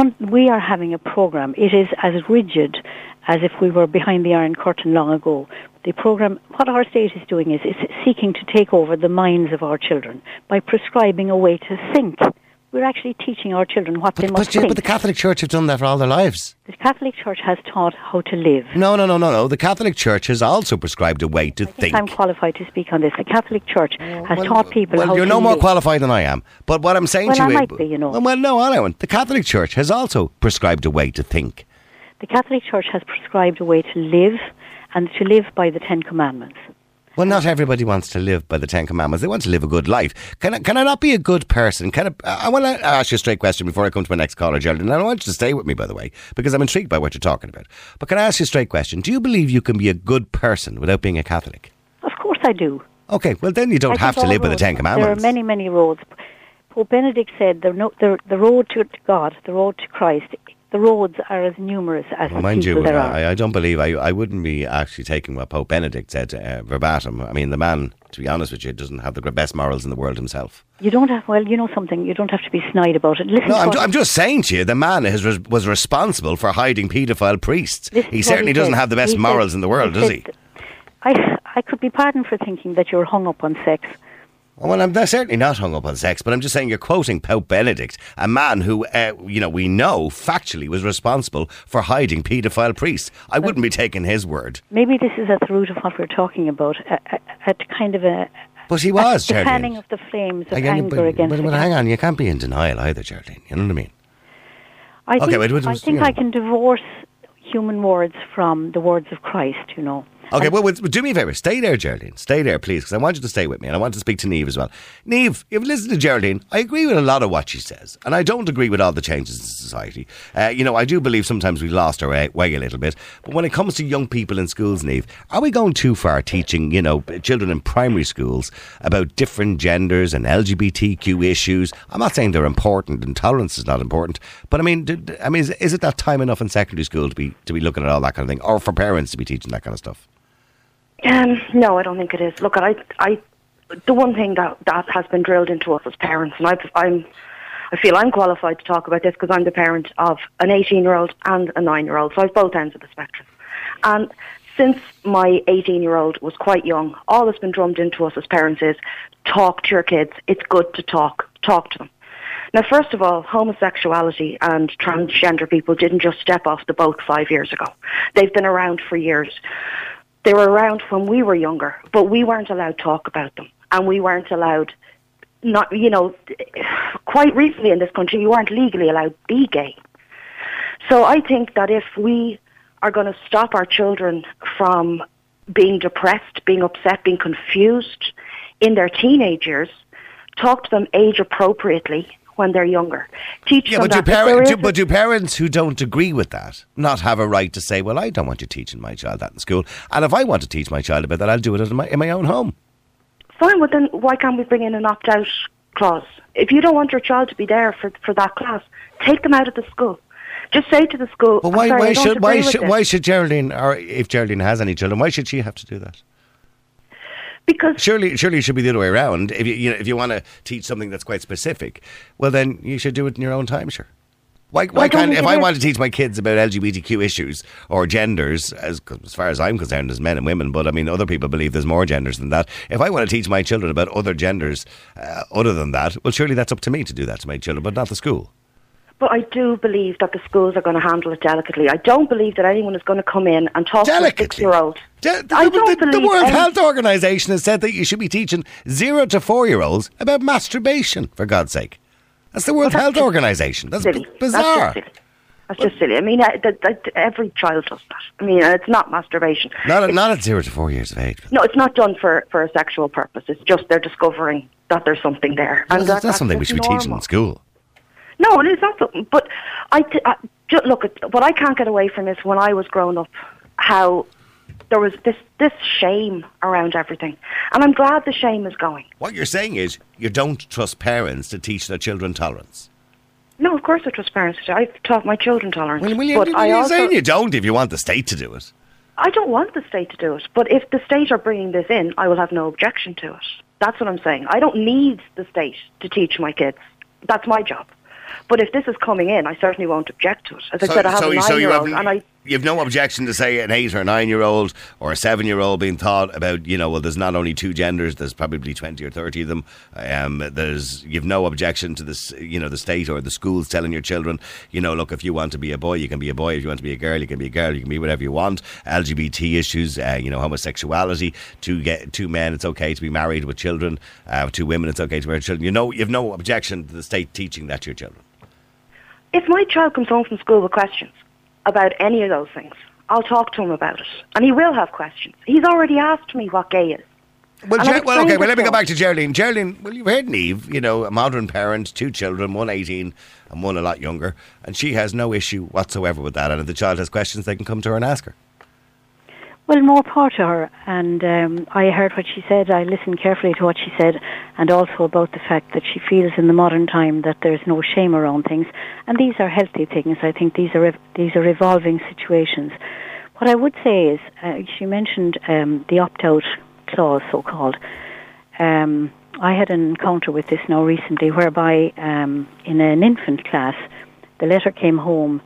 We are having a programme. It is as rigid as if we were behind the Iron Curtain long ago. The programme, what our state is doing is it's seeking to take over the minds of our children by prescribing a way to think. We're actually teaching our children what they must think. But the Catholic Church have done that for all their lives. The Catholic Church has taught how to live. No. The Catholic Church has also prescribed a way to think. I'm qualified to speak on this. The Catholic Church has taught people how to live. Well, you're no more qualified than I am. But what I'm saying to you... Well, I might be, Well, no, I don't. The Catholic Church has also prescribed a way to think. The Catholic Church has prescribed a way to live, and to live by the 10 Commandments. Well, not everybody wants to live by the 10 Commandments. They want to live a good life. Can I not be a good person? I want to ask you a straight question before I come to my next caller, Geraldine. And I want you to stay with me, by the way, because I'm intrigued by what you're talking about. But can I ask you a straight question? Do you believe you can be a good person without being a Catholic? Of course I do. Okay, well then you don't have to live by the 10 Commandments. There are many, many roads. Pope Benedict said the road to God, the road to Christ, the roads are as numerous as the people there are. I don't believe, I wouldn't be actually taking what Pope Benedict said verbatim. I mean, the man, to be honest with you, doesn't have the best morals in the world himself. You don't have, well, you know something, you don't have to be snide about it. Listen, I'm just saying to you, the man was responsible for hiding paedophile priests. He certainly doesn't have the best morals in the world, does he? I could be pardoned for thinking that you're hung up on sex. Well, I'm certainly not hung up on sex, but I'm just saying you're quoting Pope Benedict, a man who, we know factually was responsible for hiding paedophile priests. I wouldn't be taking his word. Maybe this is at the root of what we're talking about, at kind of a... But he was, Geraldine. The fanning of the flames of anger against... But hang on, you can't be in denial either, Geraldine. You know what I mean? I think I can divorce human words from the words of Christ, you know. Okay, well, do me a favour. Stay there, Geraldine. Stay there, please, because I want you to stay with me, and I want to speak to Niamh as well. Niamh, you've listened to Geraldine. I agree with a lot of what she says, and I don't agree with all the changes in society. I do believe sometimes we've lost our way a little bit, but when it comes to young people in schools, Niamh, are we going too far teaching, children in primary schools about different genders and LGBTQ issues? I'm not saying they're important, and tolerance is not important, but is it that time enough in secondary school to be looking at all that kind of thing, or for parents to be teaching that kind of stuff? No, I don't think it is. Look, the one thing that has been drilled into us as parents, and I feel I'm qualified to talk about this because I'm the parent of an 18-year-old and a 9-year-old, so I have both ends of the spectrum. And since my 18-year-old was quite young, all that's been drummed into us as parents is talk to your kids. It's good to talk to them. Now, first of all, homosexuality and transgender people didn't just step off the boat 5 years ago. They've been around for years. They were around when we were younger, but we weren't allowed to talk about them. And we weren't allowed, quite recently in this country, you weren't legally allowed to be gay. So I think that if we are going to stop our children from being depressed, being upset, being confused in their teenage years, talk to them age appropriately when they're younger. Teach them but do parents who don't agree with that not have a right to say, well, I don't want you teaching my child that in school, and if I want to teach my child about that, I'll do it in my own home? Fine, well then why can't we bring in an opt-out clause? If you don't want your child to be there for that class, take them out of the school. Just say to the school, but why should Geraldine, or if Geraldine has any children, why should she have to do that? Because surely it should be the other way around. If you want to teach something that's quite specific, well then you should do it in your own time, sure. Why can't, if I want to teach my kids about LGBTQ issues or genders, as far as I'm concerned, as men and women, but I mean other people believe there's more genders than that. If I want to teach my children about other genders other than that, well surely that's up to me to do that to my children, but not the school. But I do believe that the schools are going to handle it delicately. I don't believe that anyone is going to come in and talk to a 6-year-old. The World Health Organization has said that you should be teaching 0 to 4-year-olds about masturbation, for God's sake. That's the World Health Organization. That's bizarre. That's just silly. I mean, every child does that. I mean, it's not masturbation. Not at 0 to 4 years of age. No, it's not done for a sexual purpose. It's just they're discovering that there's something there. Well, that's something we should be teaching in school. No, it is not something. But just look at what I can't get away from is when I was growing up, how there was this shame around everything, and I'm glad the shame is going. What you're saying is you don't trust parents to teach their children tolerance. No, of course I trust parents. I've taught my children tolerance. Well, you're saying you don't if you want the state to do it. I don't want the state to do it, but if the state are bringing this in, I will have no objection to it. That's what I'm saying. I don't need the state to teach my kids. That's my job. But if this is coming in, I certainly won't object to it. As I said, I have a 9-year-old, and you have no objection to say an 8 or 9-year-old or a 7-year-old being taught about, well, there's not only 2 genders, there's probably 20 or 30 of them. You've no objection to this, the state or the schools telling your children, look, if you want to be a boy, you can be a boy. If you want to be a girl, you can be a girl. You can be whatever you want. LGBT issues, homosexuality. 2 men, it's okay to be married with children. 2 women, it's okay to marry children. You have no objection to the state teaching that to your children. If my child comes home from school with questions about any of those things, I'll talk to him about it. And he will have questions. He's already asked me what gay is. Well, let me go back to Geraldine. Geraldine, well, you've heard Niamh, a modern parent, 2 children, one 18 and one a lot younger, and she has no issue whatsoever with that. And if the child has questions, they can come to her and ask her. Well, more power to her, and I heard what she said. I listened carefully to what she said, and also about the fact that she feels in the modern time that there's no shame around things, and these are healthy things. I think these are evolving situations. What I would say is, she mentioned the opt-out clause, so-called. I had an encounter with this now recently, whereby in an infant class, the letter came home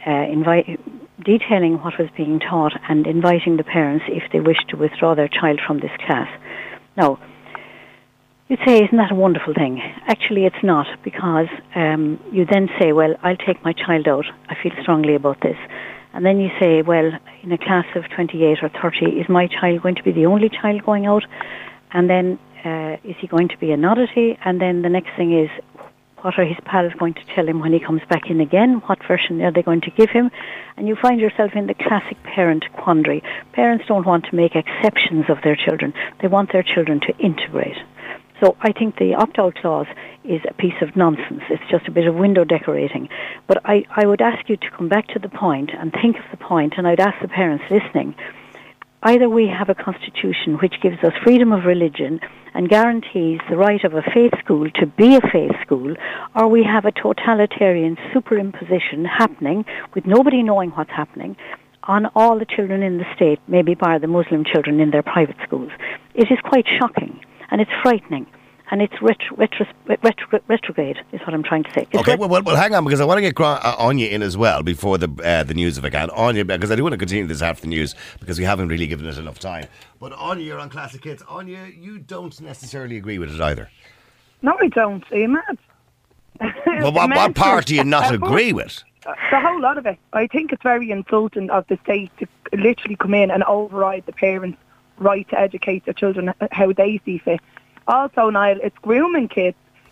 detailing what was being taught and inviting the parents if they wished to withdraw their child from this class. Now, you'd say, isn't that a wonderful thing? Actually, it's not, because you then say, well, I'll take my child out. I feel strongly about this. And then you say, well, in a class of 28 or 30, is my child going to be the only child going out? And then is he going to be an oddity? And then the next thing is, what are his pals going to tell him when he comes back in again? What version are they going to give him? And you find yourself in the classic parent quandary. Parents don't want to make exceptions of their children. They want their children to integrate. So I think the opt-out clause is a piece of nonsense. It's just a bit of window decorating. But I would ask you to come back to the point and think of the point, and I'd ask the parents listening, either we have a constitution which gives us freedom of religion and guarantees the right of a faith school to be a faith school, or we have a totalitarian superimposition happening with nobody knowing what's happening on all the children in the state, maybe bar the Muslim children in their private schools. It is quite shocking, and it's frightening. And it's retrograde, is what I'm trying to say. Okay, well, hang on, because I want to get Anya in as well before the news, if I can. Anya, because I do want to continue this after the news, because we haven't really given it enough time. But Anya, you're on Classic Hits. Anya, you don't necessarily agree with it either. No, I don't. Are you mad? Well, what part do you not agree with? The whole lot of it. I think it's very insulting of the state to literally come in and override the parents' right to educate their children how they see fit. Also, Niall, it's grooming kids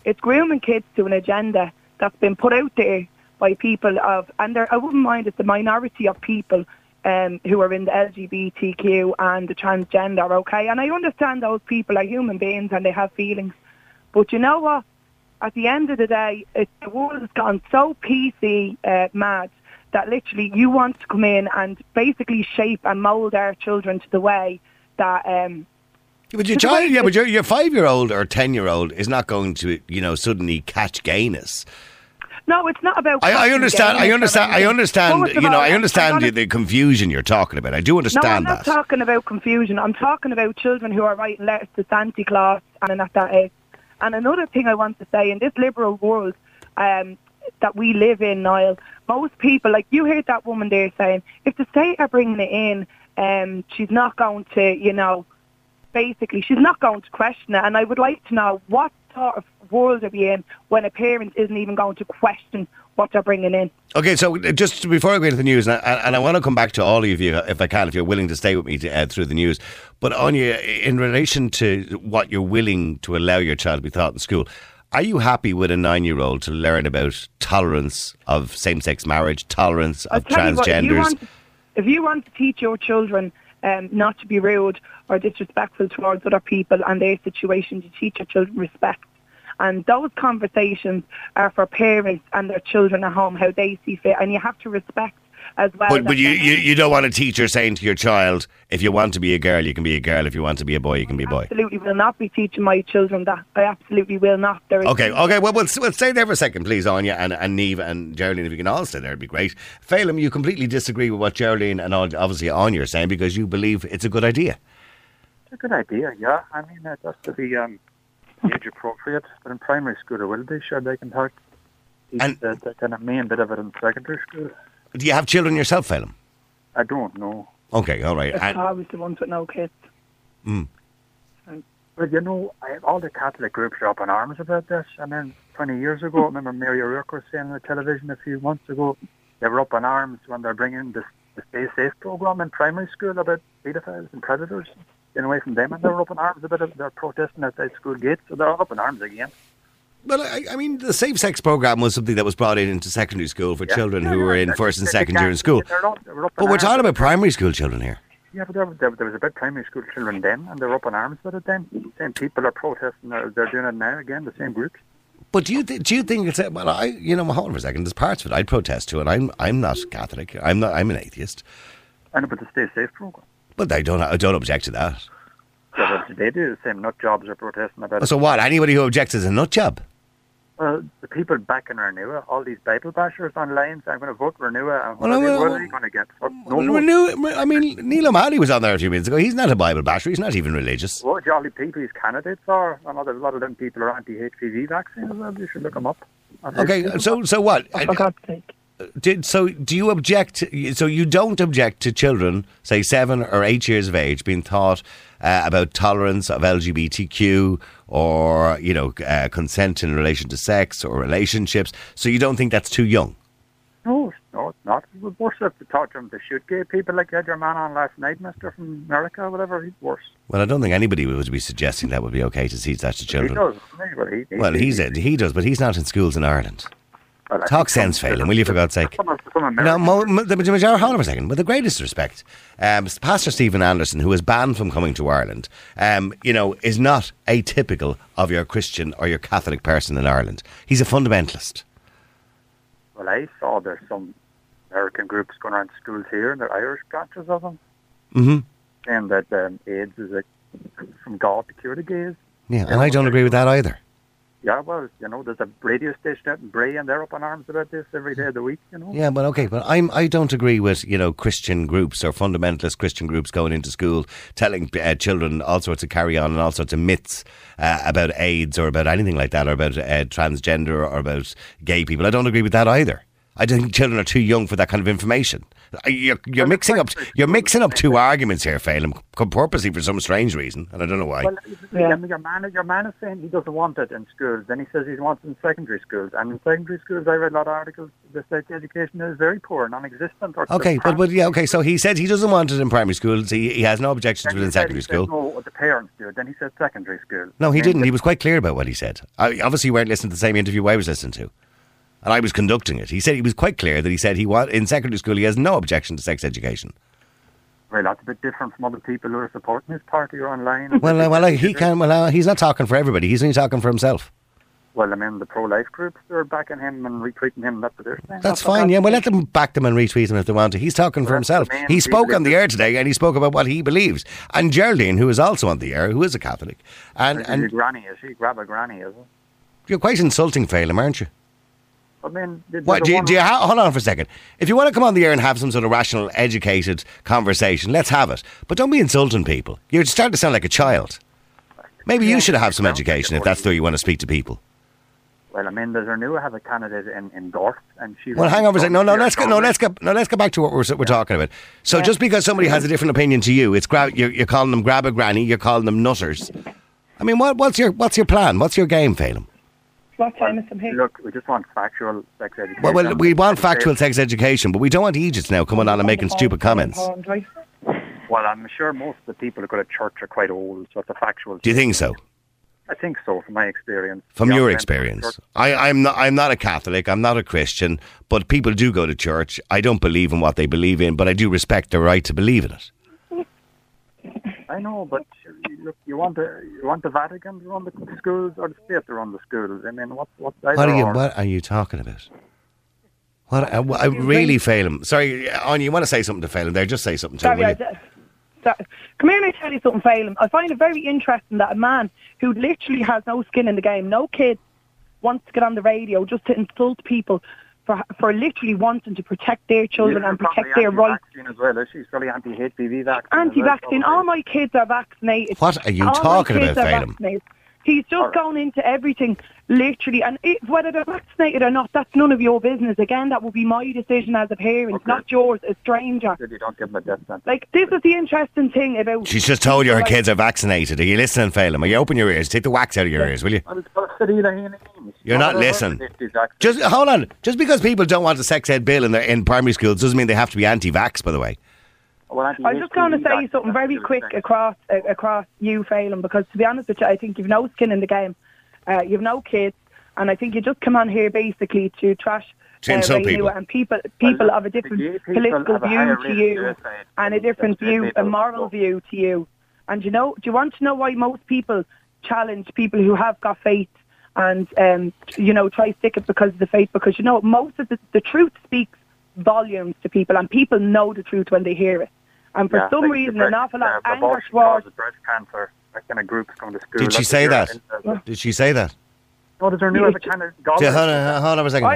It's grooming kids to an agenda that's been put out there by people and I wouldn't mind it's the minority of people who are in the LGBTQ and the transgender, okay? And I understand those people are human beings and they have feelings. But you know what? At the end of the day, the world has gone so PC mad that literally you want to come in and basically shape and mould our children to the way that... but your child, but your 5-year-old or 10-year-old is not going to, suddenly catch gayness. No, it's not about... I understand. I understand the confusion you're talking about. I do understand that. No, I'm not talking about confusion. I'm talking about children who are writing letters to Santa Claus and at that age. And another thing I want to say, in this liberal world that we live in, Niall, most people, like you heard that woman there saying, if the state are bringing it in, she's not going to, basically, she's not going to question it. And I would like to know what sort of world are we in when a parent isn't even going to question what they're bringing in. Okay, so just before I go into the news, and I want to come back to all of you, if I can, if you're willing to stay with me through the news, but Anya, in relation to what you're willing to allow your child to be taught in school, are you happy with a 9-year-old to learn about tolerance of same-sex marriage, tolerance of transgenders? If you want to teach your children not to be rude or disrespectful towards other people and their situation, to teach your children respect. And those conversations are for parents and their children at home, how they see fit. And you have to respect as well. But you don't want a teacher saying to your child, if you want to be a girl, you can be a girl. If you want to be a boy, you can be a boy. I absolutely will not be teaching my children that. I absolutely will not. Okay. Well, we'll stay there for a second, please, Anya, and Niamh and Geraldine. If you can all stay there, it'd be great. Phelim, you completely disagree with what Geraldine and obviously Anya are saying because you believe it's a good idea. It's a good idea, yeah. I mean, it has to be age appropriate, but in primary school it will be, sure they can talk. And the kind of main bit of it in secondary school. Do you have children yourself, Phelim? I don't know. Okay, all right. It's always the ones with no kids. But all the Catholic groups are up in arms about this. I mean, 20 years ago, I remember Mary O'Rourke was saying on the television a few months ago, they were up in arms when they're bringing the Stay Safe program in primary school about paedophiles and predators. Getting away from them, and they were up in arms about it. They're protesting outside school gates, so they're all up in arms again. Well, I mean, the safe sex program was something that was brought into secondary school for children who were in first and second year in school. But we're talking about primary school children here. Yeah, but there was about primary school children then, and they're up in arms with it then. The same people are protesting. They're doing it now again. The same groups. But do you think it's hold on for a second. There's parts of it I'd protest to, and I'm not Catholic. I'm an atheist. I know, but the Stay Safe program. But I don't object to that. Yeah, but they do the same. Nut jobs are protesting about it. So what? Anybody who objects is a nut job? Well, the people backing Renua, all these Bible bashers online, so I'm going to vote Renua. What are they going to get? Renua, I mean, Neil O'Malley was on there a few minutes ago. He's not a Bible basher. He's not even religious. What jolly people his candidates are. A lot of them people are anti-HPV vaccines. Well, you should look them up. Okay, so what? For God's sake. Do you object? So you don't object to children, say 7 or 8 years of age, being taught about tolerance of LGBTQ or consent in relation to sex or relationships? So you don't think that's too young? No, it's not. It was worse if they taught them to shoot gay people like you had your man on last night, Mister from America, or whatever. He's worse. Well, I don't think anybody would be suggesting that would be okay to teach that to children. He does. He does, but he's not in schools in Ireland. Well, talk sense, Phelim, will you, for God's sake? Now, hold on for a second. With the greatest respect, Pastor Stephen Anderson, who is banned from coming to Ireland, is not atypical of your Christian or your Catholic person in Ireland. He's a fundamentalist. Well, I saw there's some American groups going around schools here, and they're Irish branches of them, saying that AIDS is from God to cure the gays. Yeah, and I don't agree with that either. Yeah, well, there's a radio station out in Bray and they're up in arms about this every day of the week, Yeah, but okay, but I don't agree with, Christian groups or fundamentalist Christian groups going into school telling children all sorts of carry on and all sorts of myths about AIDS or about anything like that or about transgender or about gay people. I don't agree with that either. I think children are too young for that kind of information. You're mixing up two arguments here, Phelim, purposely for some strange reason, and I don't know why. Well, your man is saying he doesn't want it in schools. Then he says he wants it in secondary schools. And in secondary schools, I read a lot of articles. The sex education is very poor, non-existent. Okay. So he said he doesn't want it in primary schools. He has no objections to it in secondary school. No, the parents do it. Then he said secondary school. No, he didn't. He was quite clear about what he said. Obviously, you weren't listening to the same interview I was listening to. And I was conducting it. He said he was quite clear that he said in secondary school he has no objection to sex education. Well, that's a bit different from other people who are supporting his party or online. He's not talking for everybody. He's only talking for himself. Well, I mean, the pro-life groups are backing him and retweeting him. That's what they're saying. That's fine, yeah. Well, let them back them and retweet him if they want to. He's talking for himself. He spoke on the air today and he spoke about what he believes. And Geraldine, who is also on the air, who is a Catholic. And granny, is she? Grab a granny, is it? You're quite insulting, Phelim, aren't you? I mean, hold on for a second. If you want to come on the air and have some sort of rational, educated conversation, let's have it. But don't be insulting people. You're starting to sound like a child. Maybe you should have some education if that's the way you want to speak to people. Well, I mean, there's Renua has a candidate in Dorf, and she. Well, hang on for a second. Let's get back to what we're talking about. So just because somebody has a different opinion to you, you're calling them grab a granny, you're calling them nutters. I mean, what's your plan? What's your game, Phelim? Look, we just want factual sex education. Well, we want factual sex education, but we don't want Egypts now coming on and making stupid comments. Well, I'm sure most of the people who go to church are quite old, so it's a factual. Do you think so? I think so, from my experience. From your experience? I'm not a Catholic, I'm not a Christian, but people do go to church. I don't believe in what they believe in, but I do respect their right to believe in it. I know, but look, you want the Vatican to run the schools or the state to run the schools? I mean, what are you talking about? I really Phelim. Sorry, Anya, you want to say something to Phelim there? Just say something to him, will you? Come here and I tell you something, Phelim. I find it very interesting that a man who literally has no skin in the game, no kids, wants to get on the radio just to insult people for literally wanting to protect their children and protect their rights. As well, she's probably anti-HPV vaccine. Anti-vaccine. All my kids are vaccinated. What are you talking about, Phelim? He's just gone into everything, literally, and whether they're vaccinated or not, that's none of your business. Again, that will be my decision as a parent, not yours, a stranger. You don't give them a death sentence. Like, this is the interesting thing about... She's just told you her kids are vaccinated. Are you listening, Phelim? Are you open your ears? Take the wax out of your ears, will you? You're not listening. Just hold on. Just because people don't want a sex ed bill in primary schools doesn't mean they have to be anti-vax, by the way. I was just going to say something very quick across you, Phelim, because to be honest with you, I think you've no skin in the game. You've no kids, and I think you just come on here basically to trash people. And people have a different political view to you, and a different view, a moral view to you. And do you want to know why most people challenge people who have got faith and try to stick it because of the faith? Because most of the truth speaks volumes to people, and people know the truth when they hear it. And for some reason, an awful lot of anger towards breast cancer, that kind of groups going to school. Did she say that? Did she say that? No, there's her new other kind of... Hold on for a second.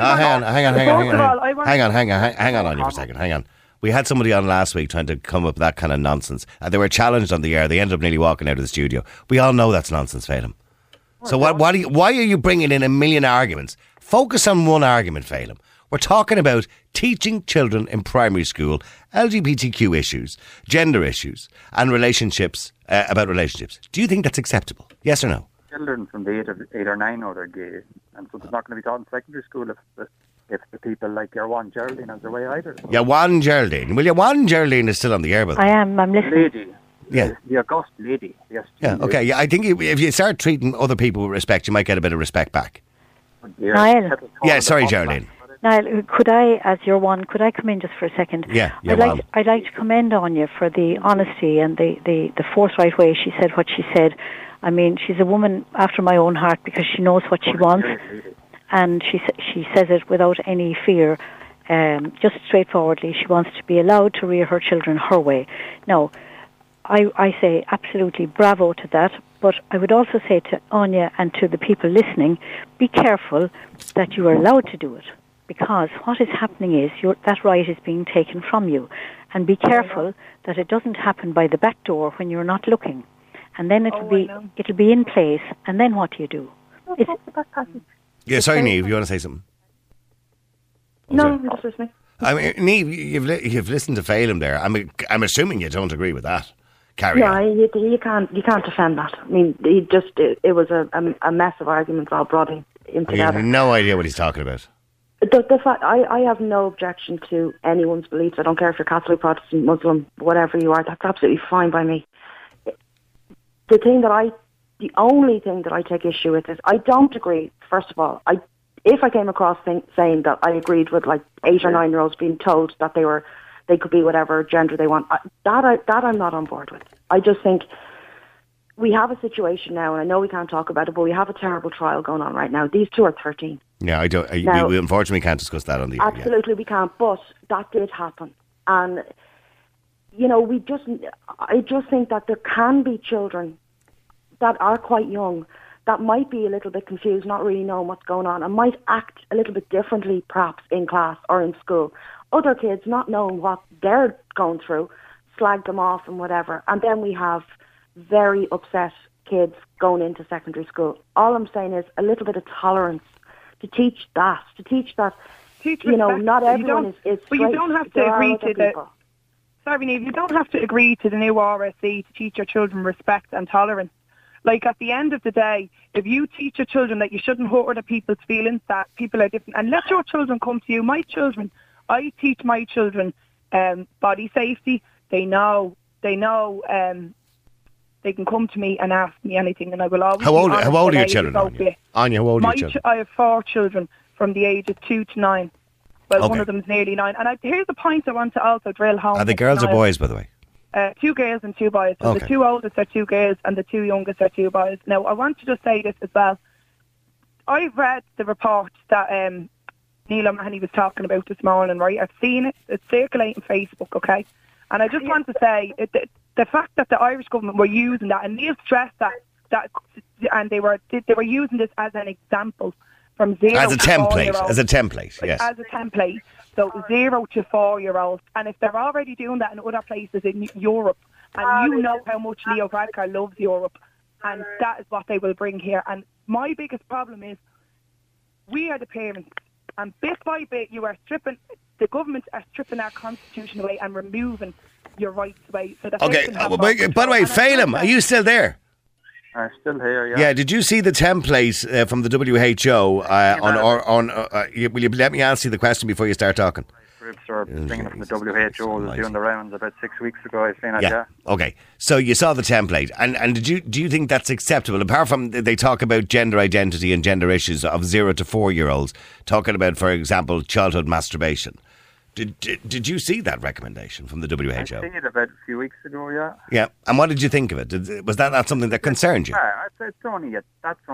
Hang on for a second. Hang on. We had somebody on last week trying to come up with that kind of nonsense. They were challenged on the air. They ended up nearly walking out of the studio. We all know that's nonsense, Phelim. So why are you bringing in a million arguments? Focus on one argument, Phelim. We're talking about teaching children in primary school LGBTQ issues, gender issues, and relationships, about relationships. Do you think that's acceptable? Yes or no? Children from the age of 8 or 9 know they're gay, and so it's not going to be taught in secondary school if the people like your one Geraldine has their way either. Yeah, one Geraldine. Will you? One Geraldine is still on the air, but I am. I'm listening. Lady. Yeah. The august lady. Yes. Yeah. Okay. Yeah. I think if you start treating other people with respect, you might get a bit of respect back. Niall. Yeah. Sorry, Geraldine. Niall, could I, as your one, could I come in just for a second? Yeah. I'd like to commend Anya for the honesty and the forthright way she said what she said. I mean, she's a woman after my own heart because she knows what she wants, and she says it without any fear, just straightforwardly. She wants to be allowed to rear her children her way. Now, I say absolutely bravo to that, but I would also say to Anya and to the people listening, be careful that you are allowed to do it, because what is happening is that right is being taken from you, and be careful that it doesn't happen by the back door when you're not looking, and then it'll be in place, and then what do you do? Yeah, sorry, Niamh, you want to say something? No, I'm just listening. I mean, Niamh, you've listened to Phelim there. I'm assuming you don't agree with that. Carry on. You can't defend that. I mean, it was a mess of arguments all brought in together. You have no idea what he's talking about. The fact, I have no objection to anyone's beliefs. I don't care if you're Catholic, Protestant, Muslim, whatever you are. That's absolutely fine by me. The only thing that I take issue with is I don't agree. First of all, if I came across saying that I agreed with like 8 or 9 year olds being told that they could be whatever gender they want, that I'm not on board with. I just think we have a situation now, and I know we can't talk about it, but we have a terrible trial going on right now. These two are 13. Yeah, we unfortunately can't discuss that on the air. Absolutely, we can't. But that did happen, and I just think that there can be children that are quite young that might be a little bit confused, not really knowing what's going on, and might act a little bit differently, perhaps in class or in school. Other kids not knowing what they're going through, slag them off and whatever, and then we have very upset kids going into secondary school. All I'm saying is a little bit of tolerance to teach that, not everyone is But you don't have to agree to the... Sorry, Niamh, you don't have to agree to the new RSE to teach your children respect and tolerance. Like, at the end of the day, if you teach your children that you shouldn't hurt other people's feelings, that people are different, and let your children come to you. I teach my children body safety. They know they can come to me and ask me anything, and I will always. How old are your children, Anya? How old are your children? I have 4 children from the age of 2 to 9. Well, okay. One of them is nearly 9. And here's the point I want to also drill home. Are they girls or boys, by the way? 2 girls and 2 boys. So the 2 oldest are 2 girls and the 2 youngest are 2 boys. Now, I want to just say this as well. I've read the report that Neil O'Mahony was talking about this morning, right? I've seen it. It's circulating Facebook, okay? And I just want to say the fact that the Irish government were using that, and Neil stressed that and they were using this as an example from 0 as a to template, 4-year-olds. as a template, yes. As a template. So 0 to 4-year-olds. And if they're already doing that in other places in Europe, and you know how much Leo Varadkar loves Europe, and that is what they will bring here. And my biggest problem is we are the parents, and bit by bit the government are stripping our constitution away and removing your rights away. So that okay, by the way, Phelim, are you still there? I'm still here, yeah. Yeah, did you see the template from the WHO will you let me answer the question before you start talking? Groups are bringing it from the WHO, was doing the rounds about 6 weeks ago, I seen it, yeah. Okay, so you saw the template, and do you think that's acceptable? Apart from they talk about gender identity and gender issues of 0 to 4-year-olds, talking about, for example, childhood masturbation. Did you see that recommendation from the WHO? I seen it about a few weeks ago, yeah. Yeah, and what did you think of it? Was that not something that concerned you? Yeah, that's only just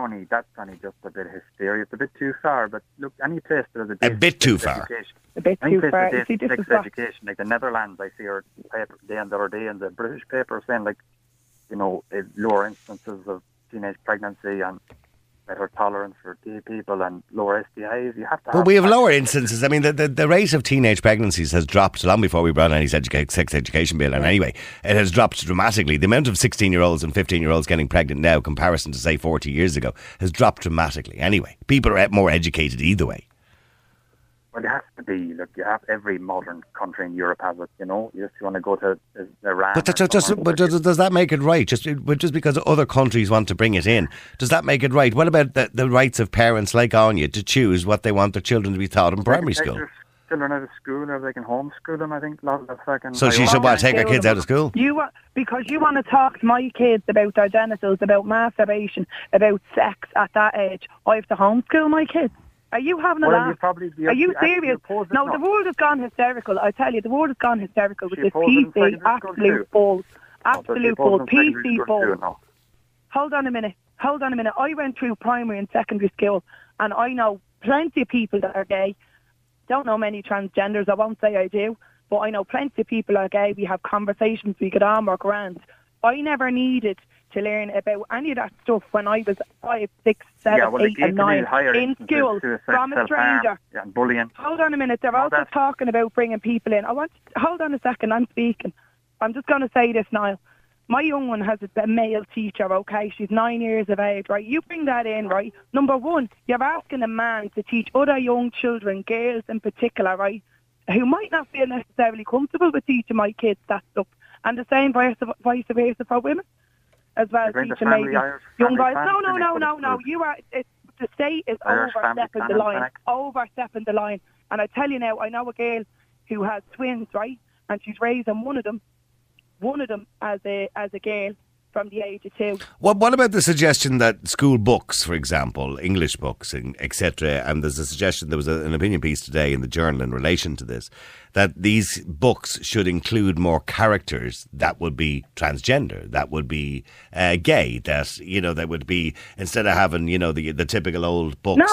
a bit of hysteria. It's a bit too far, but look, any place that has a bit too far. A bit too far. Sex education, like the Netherlands, I see her paper the other day in the British paper saying, like, lower instances of teenage pregnancy and better tolerance for gay people and lower STIs. You have to. But we have lower instances. I mean, the rate of teenage pregnancies has dropped long before we brought any sex education bill. And anyway, it has dropped dramatically. The amount of 16-year-olds and 15-year-olds getting pregnant now, comparison to say 40 years ago, has dropped dramatically. Anyway, people are more educated either way. Well, it has to be. Look, every modern country in Europe has it. You just want to go to Iran. But does that make it right? Just because other countries want to bring it in, does that make it right? What about the rights of parents like Anya to choose what they want their children to be taught in primary school? Children out of school, or they can homeschool them. I think a lot of the fucking. So she should take her kids out of school. Because you want to talk to my kids about their genitals, about masturbation, about sex at that age. I have to homeschool my kids. Are you having a laugh? Are you serious? No, the world has gone hysterical. I tell you, the world has gone hysterical with this PC, absolute balls. Absolute balls. PC balls. Hold on a minute. I went through primary and secondary school, and I know plenty of people that are gay. Don't know many transgenders. I won't say I do, but I know plenty of people are gay. We have conversations. We get on, we're grand. I never needed to learn about any of that stuff when I was 5, 6, 7, 8 and 9 in school from a stranger. Yeah, and bullying. Hold on a minute, they're also talking about bringing people in. Hold on a second, I'm speaking. I'm just going to say this, Niall. my young one has a male teacher, okay? She's 9 years of age, right? You bring that in, right? Number one, you're asking a man to teach other young children, girls in particular, right, who might not feel necessarily comfortable with teaching my kids that stuff. And the same vice versa for women as well. Teaching maybe young guys. No. You are. The state is overstepping the line. Overstepping the line. And I tell you now, I know a girl who has twins, right? And she's raising one of them as a girl from the age of 2. What about the suggestion that school books, for example, English books, etc., and there's a suggestion, there was an opinion piece today in the Journal in relation to this, that these books should include more characters that would be transgender, that would be gay, that, you know, that would be, instead of having, you know, the typical old books.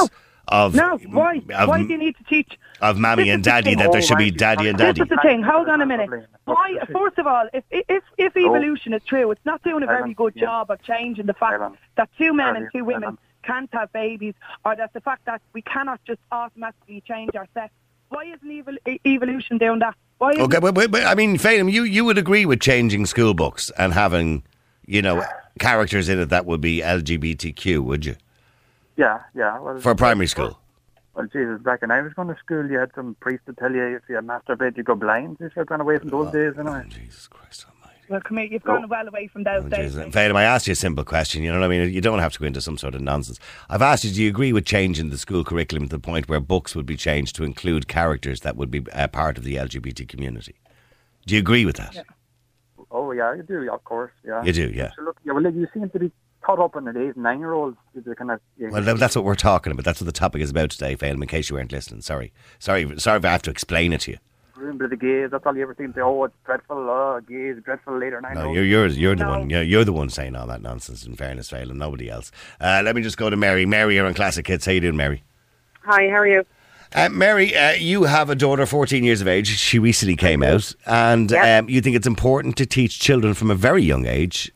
Why do you need to teach of Mammy and Daddy, that there should be Daddy and Daddy? This is the thing. Hold on a minute. Why? First of all, if evolution is true, it's not doing a very good job of changing the fact that 2 men and 2 women can't have babies, or that the fact that we cannot just automatically change our sex. Why isn't evolution doing that? Okay, but I mean, Phelim, you would agree with changing school books and having, you know, characters in it that would be LGBTQ, would you? Yeah. Well, for primary school? Well, Jesus, back when I was going to school, you had some priest to tell you if you masturbate, you go blind. You should have gone away from those days, anyway. Jesus Christ almighty. Well, come here, you've gone well away from those days. Phelim, I asked you a simple question, you know what I mean? You don't have to go into some sort of nonsense. I've asked you, do you agree with changing the school curriculum to the point where books would be changed to include characters that would be part of the LGBT community? Do you agree with that? Yeah. Oh, yeah, you do, of course, yeah. You do, yeah. So look, you seem to be caught up in the 8 and 9-year-olds. Well, that's what we're talking about. That's what the topic is about today, Phelim, in case you weren't listening. Sorry if I have to explain it to you. Remember the gays, that's all you ever seem to say, oh, it's dreadful, gays, dreadful later 9. No, you're the one. You're the one saying all that nonsense, in fairness, Phelim, nobody else. Let me just go to Mary. Mary, you're on Classic Hits. How you doing, Mary? Hi, how are you? Mary, you have a daughter, 14 years of age. She recently came out, and you think it's important to teach children from a very young age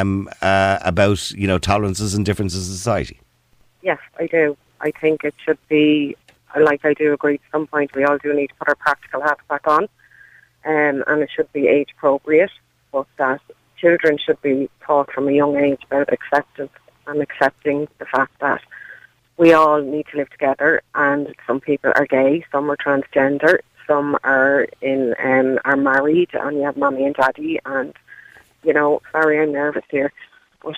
about, you know, tolerances and differences in society. Yes, I do. I think it should be, like, I do agree, at some point we all do need to put our practical hats back on, and it should be age appropriate, but that children should be taught from a young age about acceptance and accepting the fact that we all need to live together, and some people are gay, some are transgender, some are are married, and you have Mommy and Daddy, and, you know, sorry, I'm nervous here, but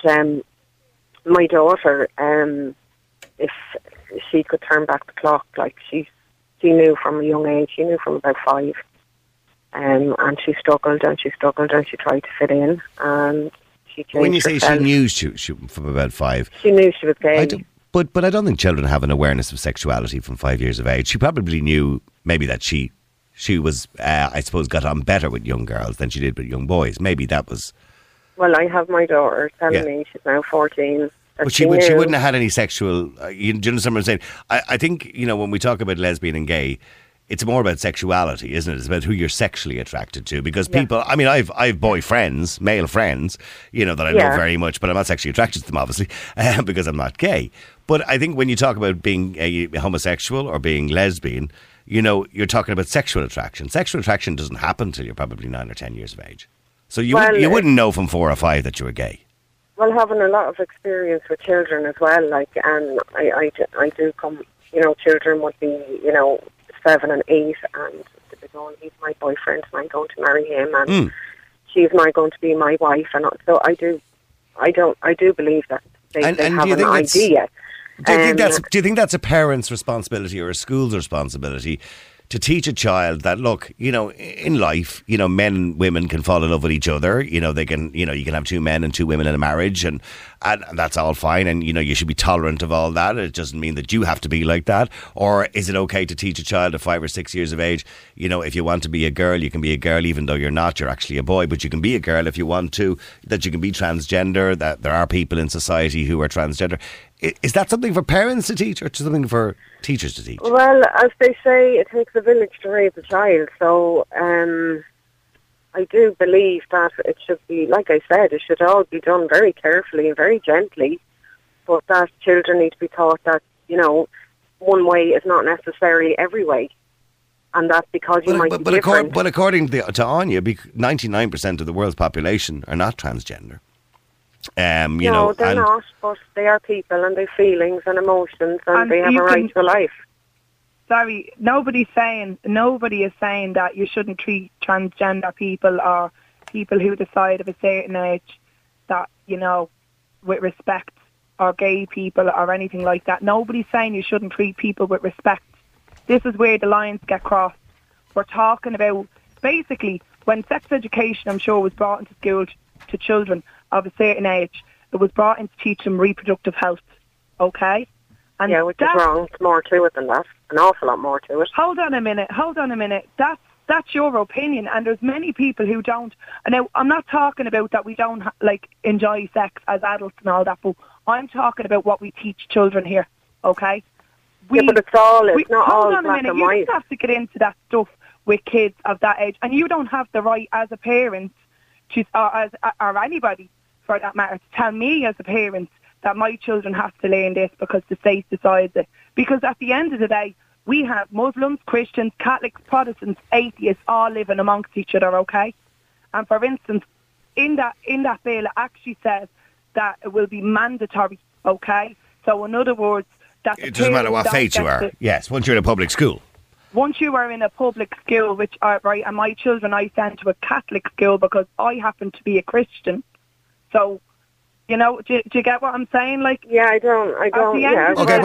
my daughter, if she could turn back the clock, like she knew from a young age, she knew from about 5, and she struggled and she tried to fit in, and she changed When you say herself. she knew she from about 5, she knew she was gay. But I don't think children have an awareness of sexuality from 5 years of age. She probably knew maybe that she was, I suppose, got on better with young girls than she did with young boys. Maybe that was... Well, I have my daughter telling me, she's now 14. But she wouldn't have had any sexual... do you understand what I'm saying? I think, you know, when we talk about lesbian and gay, it's more about sexuality, isn't it? It's about who you're sexually attracted to. Because people... I mean, I've boy friends, male friends, you know, that I love very much, but I'm not sexually attracted to them, obviously, because I'm not gay. But I think when you talk about being a homosexual or being lesbian, you know, you're talking about sexual attraction. Sexual attraction doesn't happen until you're probably 9 or 10 years of age. So you wouldn't know from 4 or 5 that you were gay. Well, having a lot of experience with children as well, like, and I do come, you know, children would be, you know, 7 and 8, and they're going, he's my boyfriend, and I'm going to marry him, and she's now going to be my wife, and so I do believe that they have an idea. Do you think that's a parent's responsibility or a school's responsibility to teach a child that, look, you know, in life, you know, men and women can fall in love with each other. You know, they can, you know, you can have 2 men and 2 women in a marriage, and that's all fine. And, you know, you should be tolerant of all that. It doesn't mean that you have to be like that. Or is it okay to teach a child of 5 or 6 years of age, you know, if you want to be a girl, you can be a girl, even though you're not, you're actually a boy, but you can be a girl if you want to, that you can be transgender, that there are people in society who are transgender. Is that something for parents to teach, or something for teachers to teach? Well, as they say, it takes a village to raise a child. So I do believe that it should be, like I said, it should all be done very carefully and very gently. But that children need to be taught that, you know, one way is not necessarily every way. and that's because you might be different. But according to Anya, 99% of the world's population are not transgender. No, they're not, but they are people and they have feelings and emotions and they have a right to life. Sorry, nobody is saying that you shouldn't treat transgender people or people who decide of a certain age that, with respect, or gay people or anything like that. Nobody's saying you shouldn't treat people with respect. This is where the lines get crossed. We're talking about, basically, when sex education, I'm sure, was brought into school to children of a certain age, it was brought in to teach them reproductive health, okay? And which is wrong. There's more to it than that. An awful lot more to it. Hold on a minute. That's your opinion, and there's many people who don't. Now, I'm not talking about that we don't enjoy sex as adults and all that, but I'm talking about what we teach children here, okay? But it's not all black and white. Hold on a minute. You just have to get into that stuff with kids of that age, and you don't have the right as a parent, or anybody for that matter, to tell me as a parent that my children have to learn this because the state decides it. Because at the end of the day, we have Muslims, Christians, Catholics, Protestants, atheists all living amongst each other, okay? And for instance, in that bill, it actually says that it will be mandatory, okay? So in other words, that it doesn't matter what faith you are. Yes, once you're in a public school. Once you are in a public school, which are right, and my children I send to a Catholic school because I happen to be a Christian. So, do you get what I'm saying? Yeah, I don't. Yeah. Okay,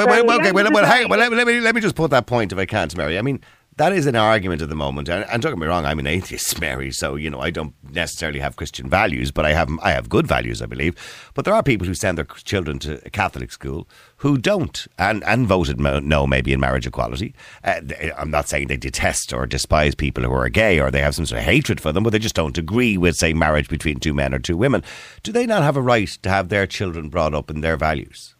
let me just put that point if I can, Mary. I mean, that is an argument at the moment, and don't get me wrong, I'm an atheist, Mary, so I don't necessarily have Christian values, but I have good values, I believe. But there are people who send their children to a Catholic school who don't, and voted no maybe in marriage equality. I'm not saying they detest or despise people who are gay or they have some sort of hatred for them, but they just don't agree with, say, marriage between two men or two women. Do they not have a right to have their children brought up in their values?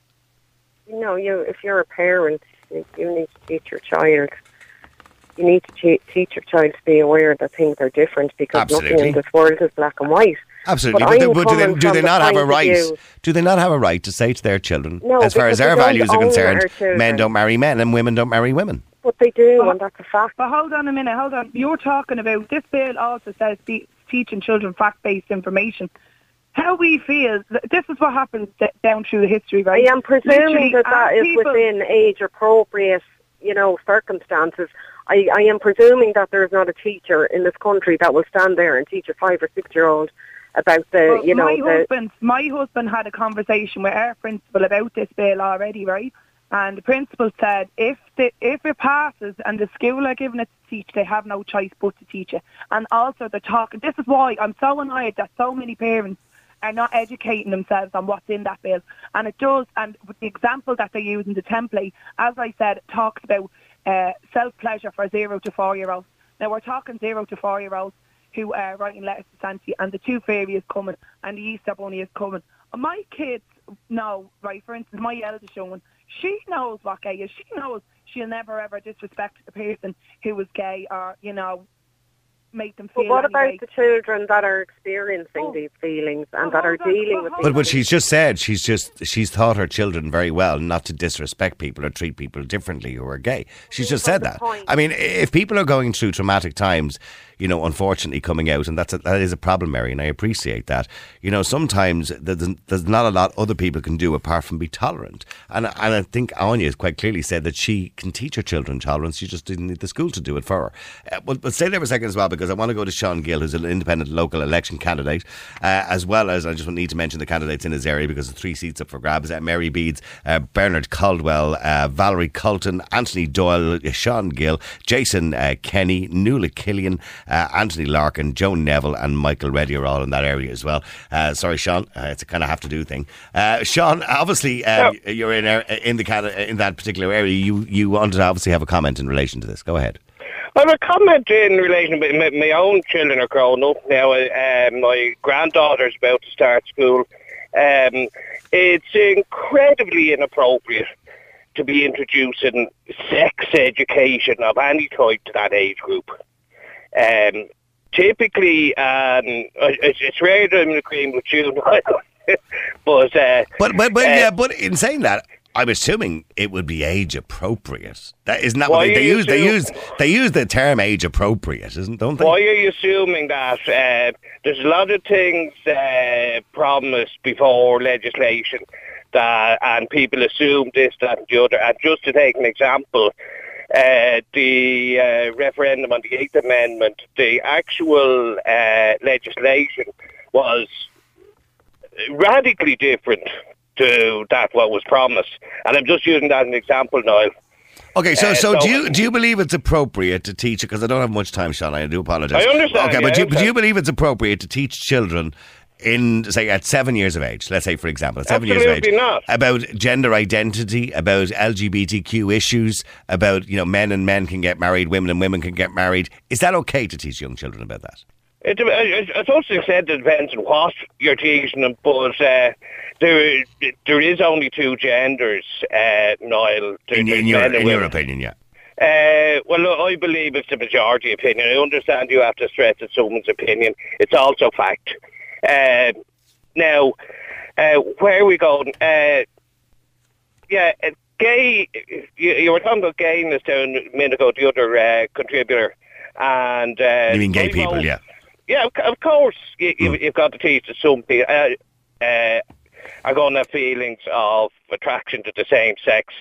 If you're a parent, you need to teach your child. You need to teach your child to be aware that things are different because nothing in this world is black and white. Absolutely, but do they not have a right? Do they not have a right to say to their children, as far as their values are concerned, men don't marry men and women don't marry women? But they do, and that's a fact. But hold on a minute, You're talking about, this bill also says teaching children fact-based information. How we feel, this is what happens down through the history, right? I am presuming that is within age-appropriate, circumstances. I am presuming that there is not a teacher in this country that will stand there and teach a 5 or 6-year-old about My husband had a conversation with our principal about this bill already, right? And the principal said if it passes and the school are giving it to teach, they have no choice but to teach it. And also they're talking. This is why I'm so annoyed that so many parents are not educating themselves on what's in that bill. And it does. And with the example that they use in the template, as I said, it talks about self-pleasure for 0 to 4-year-olds. Now, we're talking 0 to 4-year-olds who are writing letters to Santa, and the Tooth Fairy is coming, and the Easter Bunny is coming. And my kids know, right, for instance, my eldest young one, she knows what gay is. She knows she'll never, ever disrespect a person who is gay or, make them feel. But what about the children that are experiencing these feelings and that are dealing with these? But she's just said she's taught her children very well not to disrespect people or treat people differently who are gay. She's just said that. I mean, if people are going through traumatic times, unfortunately coming out, and that is a problem, Mary, and I appreciate that. Sometimes there's not a lot other people can do apart from be tolerant. And I think Anya has quite clearly said that she can teach her children tolerance. She just didn't need the school to do it for her. But stay there for a second as well, because I want to go to Sean Gill, who's an independent local election candidate, as well as I just need to mention the candidates in his area because the 3 seats up for grabs: Mary Beeds, Bernard Caldwell, Valerie Colton, Anthony Doyle, Sean Gill, Jason Kenny, Nuala Killian, Anthony Larkin, Joan Neville and Michael Reddy are all in that area as well. Sorry, Sean, it's a kind of have to do thing. Sean, obviously you're in that particular area. You wanted to obviously have a comment in relation to this. Go ahead. I have a comment in relation to my own children are growing up now. My granddaughter's about to start school. It's incredibly inappropriate to be introducing sex education of any type to that age group. Typically, it's rare that I'm in agreement with you, but in saying that, I'm assuming it would be age appropriate. That isn't that what they use? They use the term age appropriate, don't they? Why are you assuming that? There's a lot of things promised before legislation and people assume this, that, and the other. And just to take an example, the referendum on the 8th Amendment, the actual legislation was radically different to that what was promised. And I'm just using that as an example, Niall. Okay, so do you believe it's appropriate to teach, because I don't have much time, Sean, I do apologise. I understand. Okay, but do you believe it's appropriate to teach children say at 7 years of age, let's say for example, at 7 years of age, not. about gender identity, about LGBTQ issues, about men and men can get married, women and women can get married? Is that okay to teach young children about that? To some extent, it depends on what you're teaching them, but there is only two genders, Niall. In your opinion, yeah. Well, look, I believe it's the majority opinion. I understand you have to stress it's someone's opinion. It's also fact. Now, where are we going? Gay. You were talking about gayness down a minute ago, the other contributor. And you mean gay people, yeah. Yeah, of course, you've got to teach some people are going to have feelings of attraction to the same sex.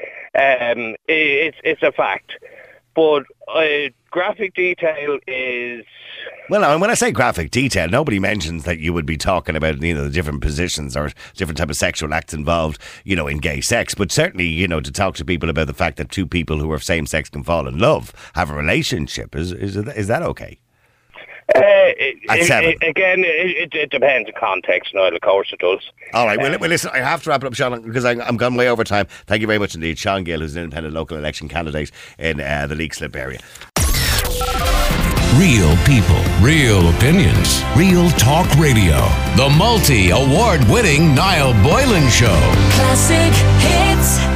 It's a fact. But graphic detail is... Well, and when I say graphic detail, nobody mentions that you would be talking about the different positions or different type of sexual acts involved, in gay sex. But certainly, to talk to people about the fact that two people who are same sex can fall in love, have a relationship, is that okay? At 7. Again, it depends on context, Niall, of course it does. All right, well, listen, I have to wrap it up, Sean, because I'm gone way over time. Thank you very much indeed. Sean Gill, who's an independent local election candidate in the Leixlip area. Real people, real opinions, real talk radio. The multi-award winning Niall Boylan Show. Classic hits.